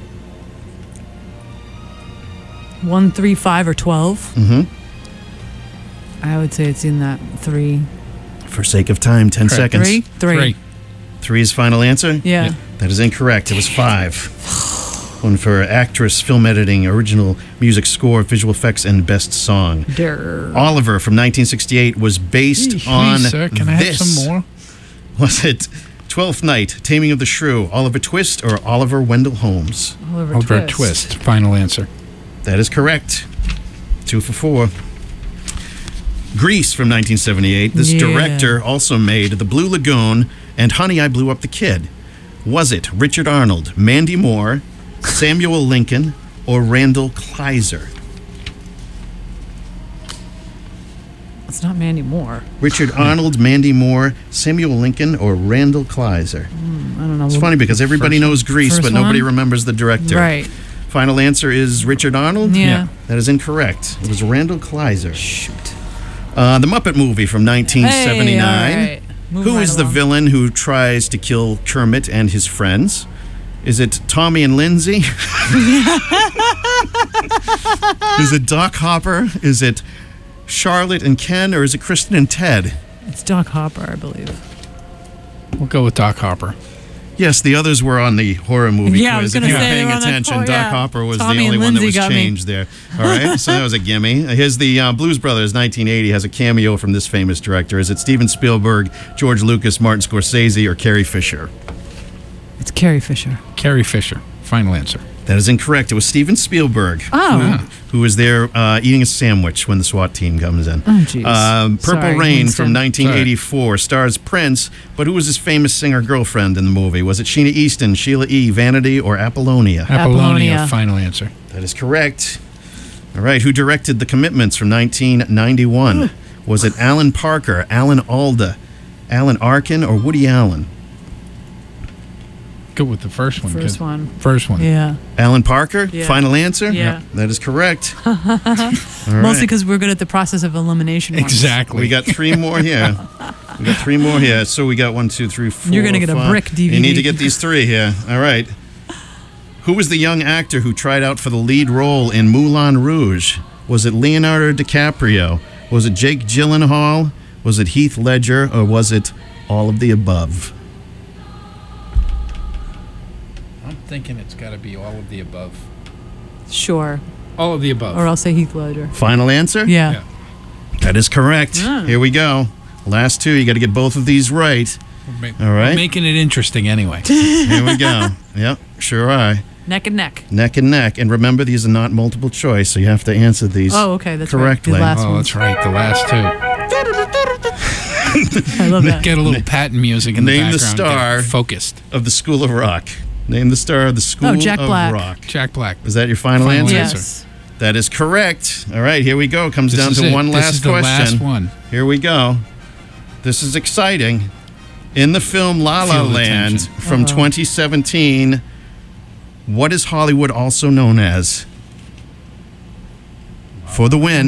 1, 3, 5, or 12? Mm-hmm. I would say it's in that 3. For sake of time, 10 Correct. seconds. 3? 3 is final answer? Yeah. That is incorrect. It was 5. One for actress, film editing, original music score, visual effects, and best song. Durr. Oliver from 1968 was based on Please, sir, can I have this. some more? Was it Twelfth Night, Taming of the Shrew, Oliver Twist, or Oliver Wendell Holmes? Oliver Twist. Final answer. That is correct. 2 for 4. Grease from 1978. This Yeah. director also made The Blue Lagoon and Honey, I Blew Up the Kid. Was it Richard Arnold, Mandy Moore, Samuel Lincoln, or Randall Kleiser? It's not Mandy Moore. Richard Arnold, Mandy Moore, Samuel Lincoln, or Randall Kleiser? I don't know. It's funny because everybody knows Grease, first but nobody one? remembers the director. Right. Final answer is Richard Arnold? Yeah. That is incorrect. It was Randall Kleiser. Shoot. The Muppet Movie from 1979. Hey, all right. Moving Who right is the along. villain who tries to kill Kermit and his friends? Is it Tommy and Lindsay? Is it Doc Hopper? Is it Charlotte and Ken? Or is it Kristen and Ted? It's Doc Hopper, I believe. We'll go with Doc Hopper. Yes, the others were on the horror movie Yeah, I quiz. was If gonna you were say they paying were on that attention, quiz, Doc yeah. Hopper was Tommy the only and one that Lindsay was got me. changed there. All right, so that was a gimme. Here's the Blues Brothers, 1980, has a cameo from this famous director. Is it Steven Spielberg, George Lucas, Martin Scorsese, or Carrie Fisher? It's Carrie Fisher. Carrie Fisher. Final answer. That is incorrect. It was Steven Spielberg. Oh. Who was there eating a sandwich when the SWAT team comes in. Oh, jeez. Purple Sorry, Rain Winston. from 1984 stars Prince, but who was his famous singer girlfriend in the movie? Was it Sheena Easton, Sheila E., Vanity, or Apollonia? Apollonia. Final answer. That is correct. All right, who directed The Commitments from 1991? Was it Alan Parker, Alan Alda, Alan Arkin, or Woody Allen? Go with the first one. First good. one. First one. Yeah. Alan Parker? Yeah. Final answer? Yeah. That is correct. All Mostly right. because we're good at the process of elimination. ones. Exactly. We got 3 more here. We got 3 more here. So we got 1, 2, 3, 4. You're gonna get a 5. brick DVD. You need to get these 3 here. All right. Who was the young actor who tried out for the lead role in Moulin Rouge? Was it Leonardo DiCaprio? Was it Jake Gyllenhaal? Was it Heath Ledger? Or was it all of the above? I'm thinking it's got to be all of the above. Sure. All of the above. Or I'll say Heath Ledger. Final answer? Yeah. That is correct. Here we go. Last two. You got to get both of these right. All right. We're making it interesting anyway. Here we go. Yep, sure are. Neck and neck. Neck and neck. And remember, these are not multiple choice, so you have to answer these okay, that's correctly. Right. The last Oh, that's right. The last two. I love that. Get a little patent music in the Name the background. star Get focused. of the School of Rock. Name the star of the School Jack of Black. Rock. Jack Black. Is that your final answer? Yes. That is correct. All right, here we go. Comes down to one This last is the question. last one. Here we go. This is exciting. In the film La La Feel the Land tension. from 2017, what is Hollywood also known as? For the win.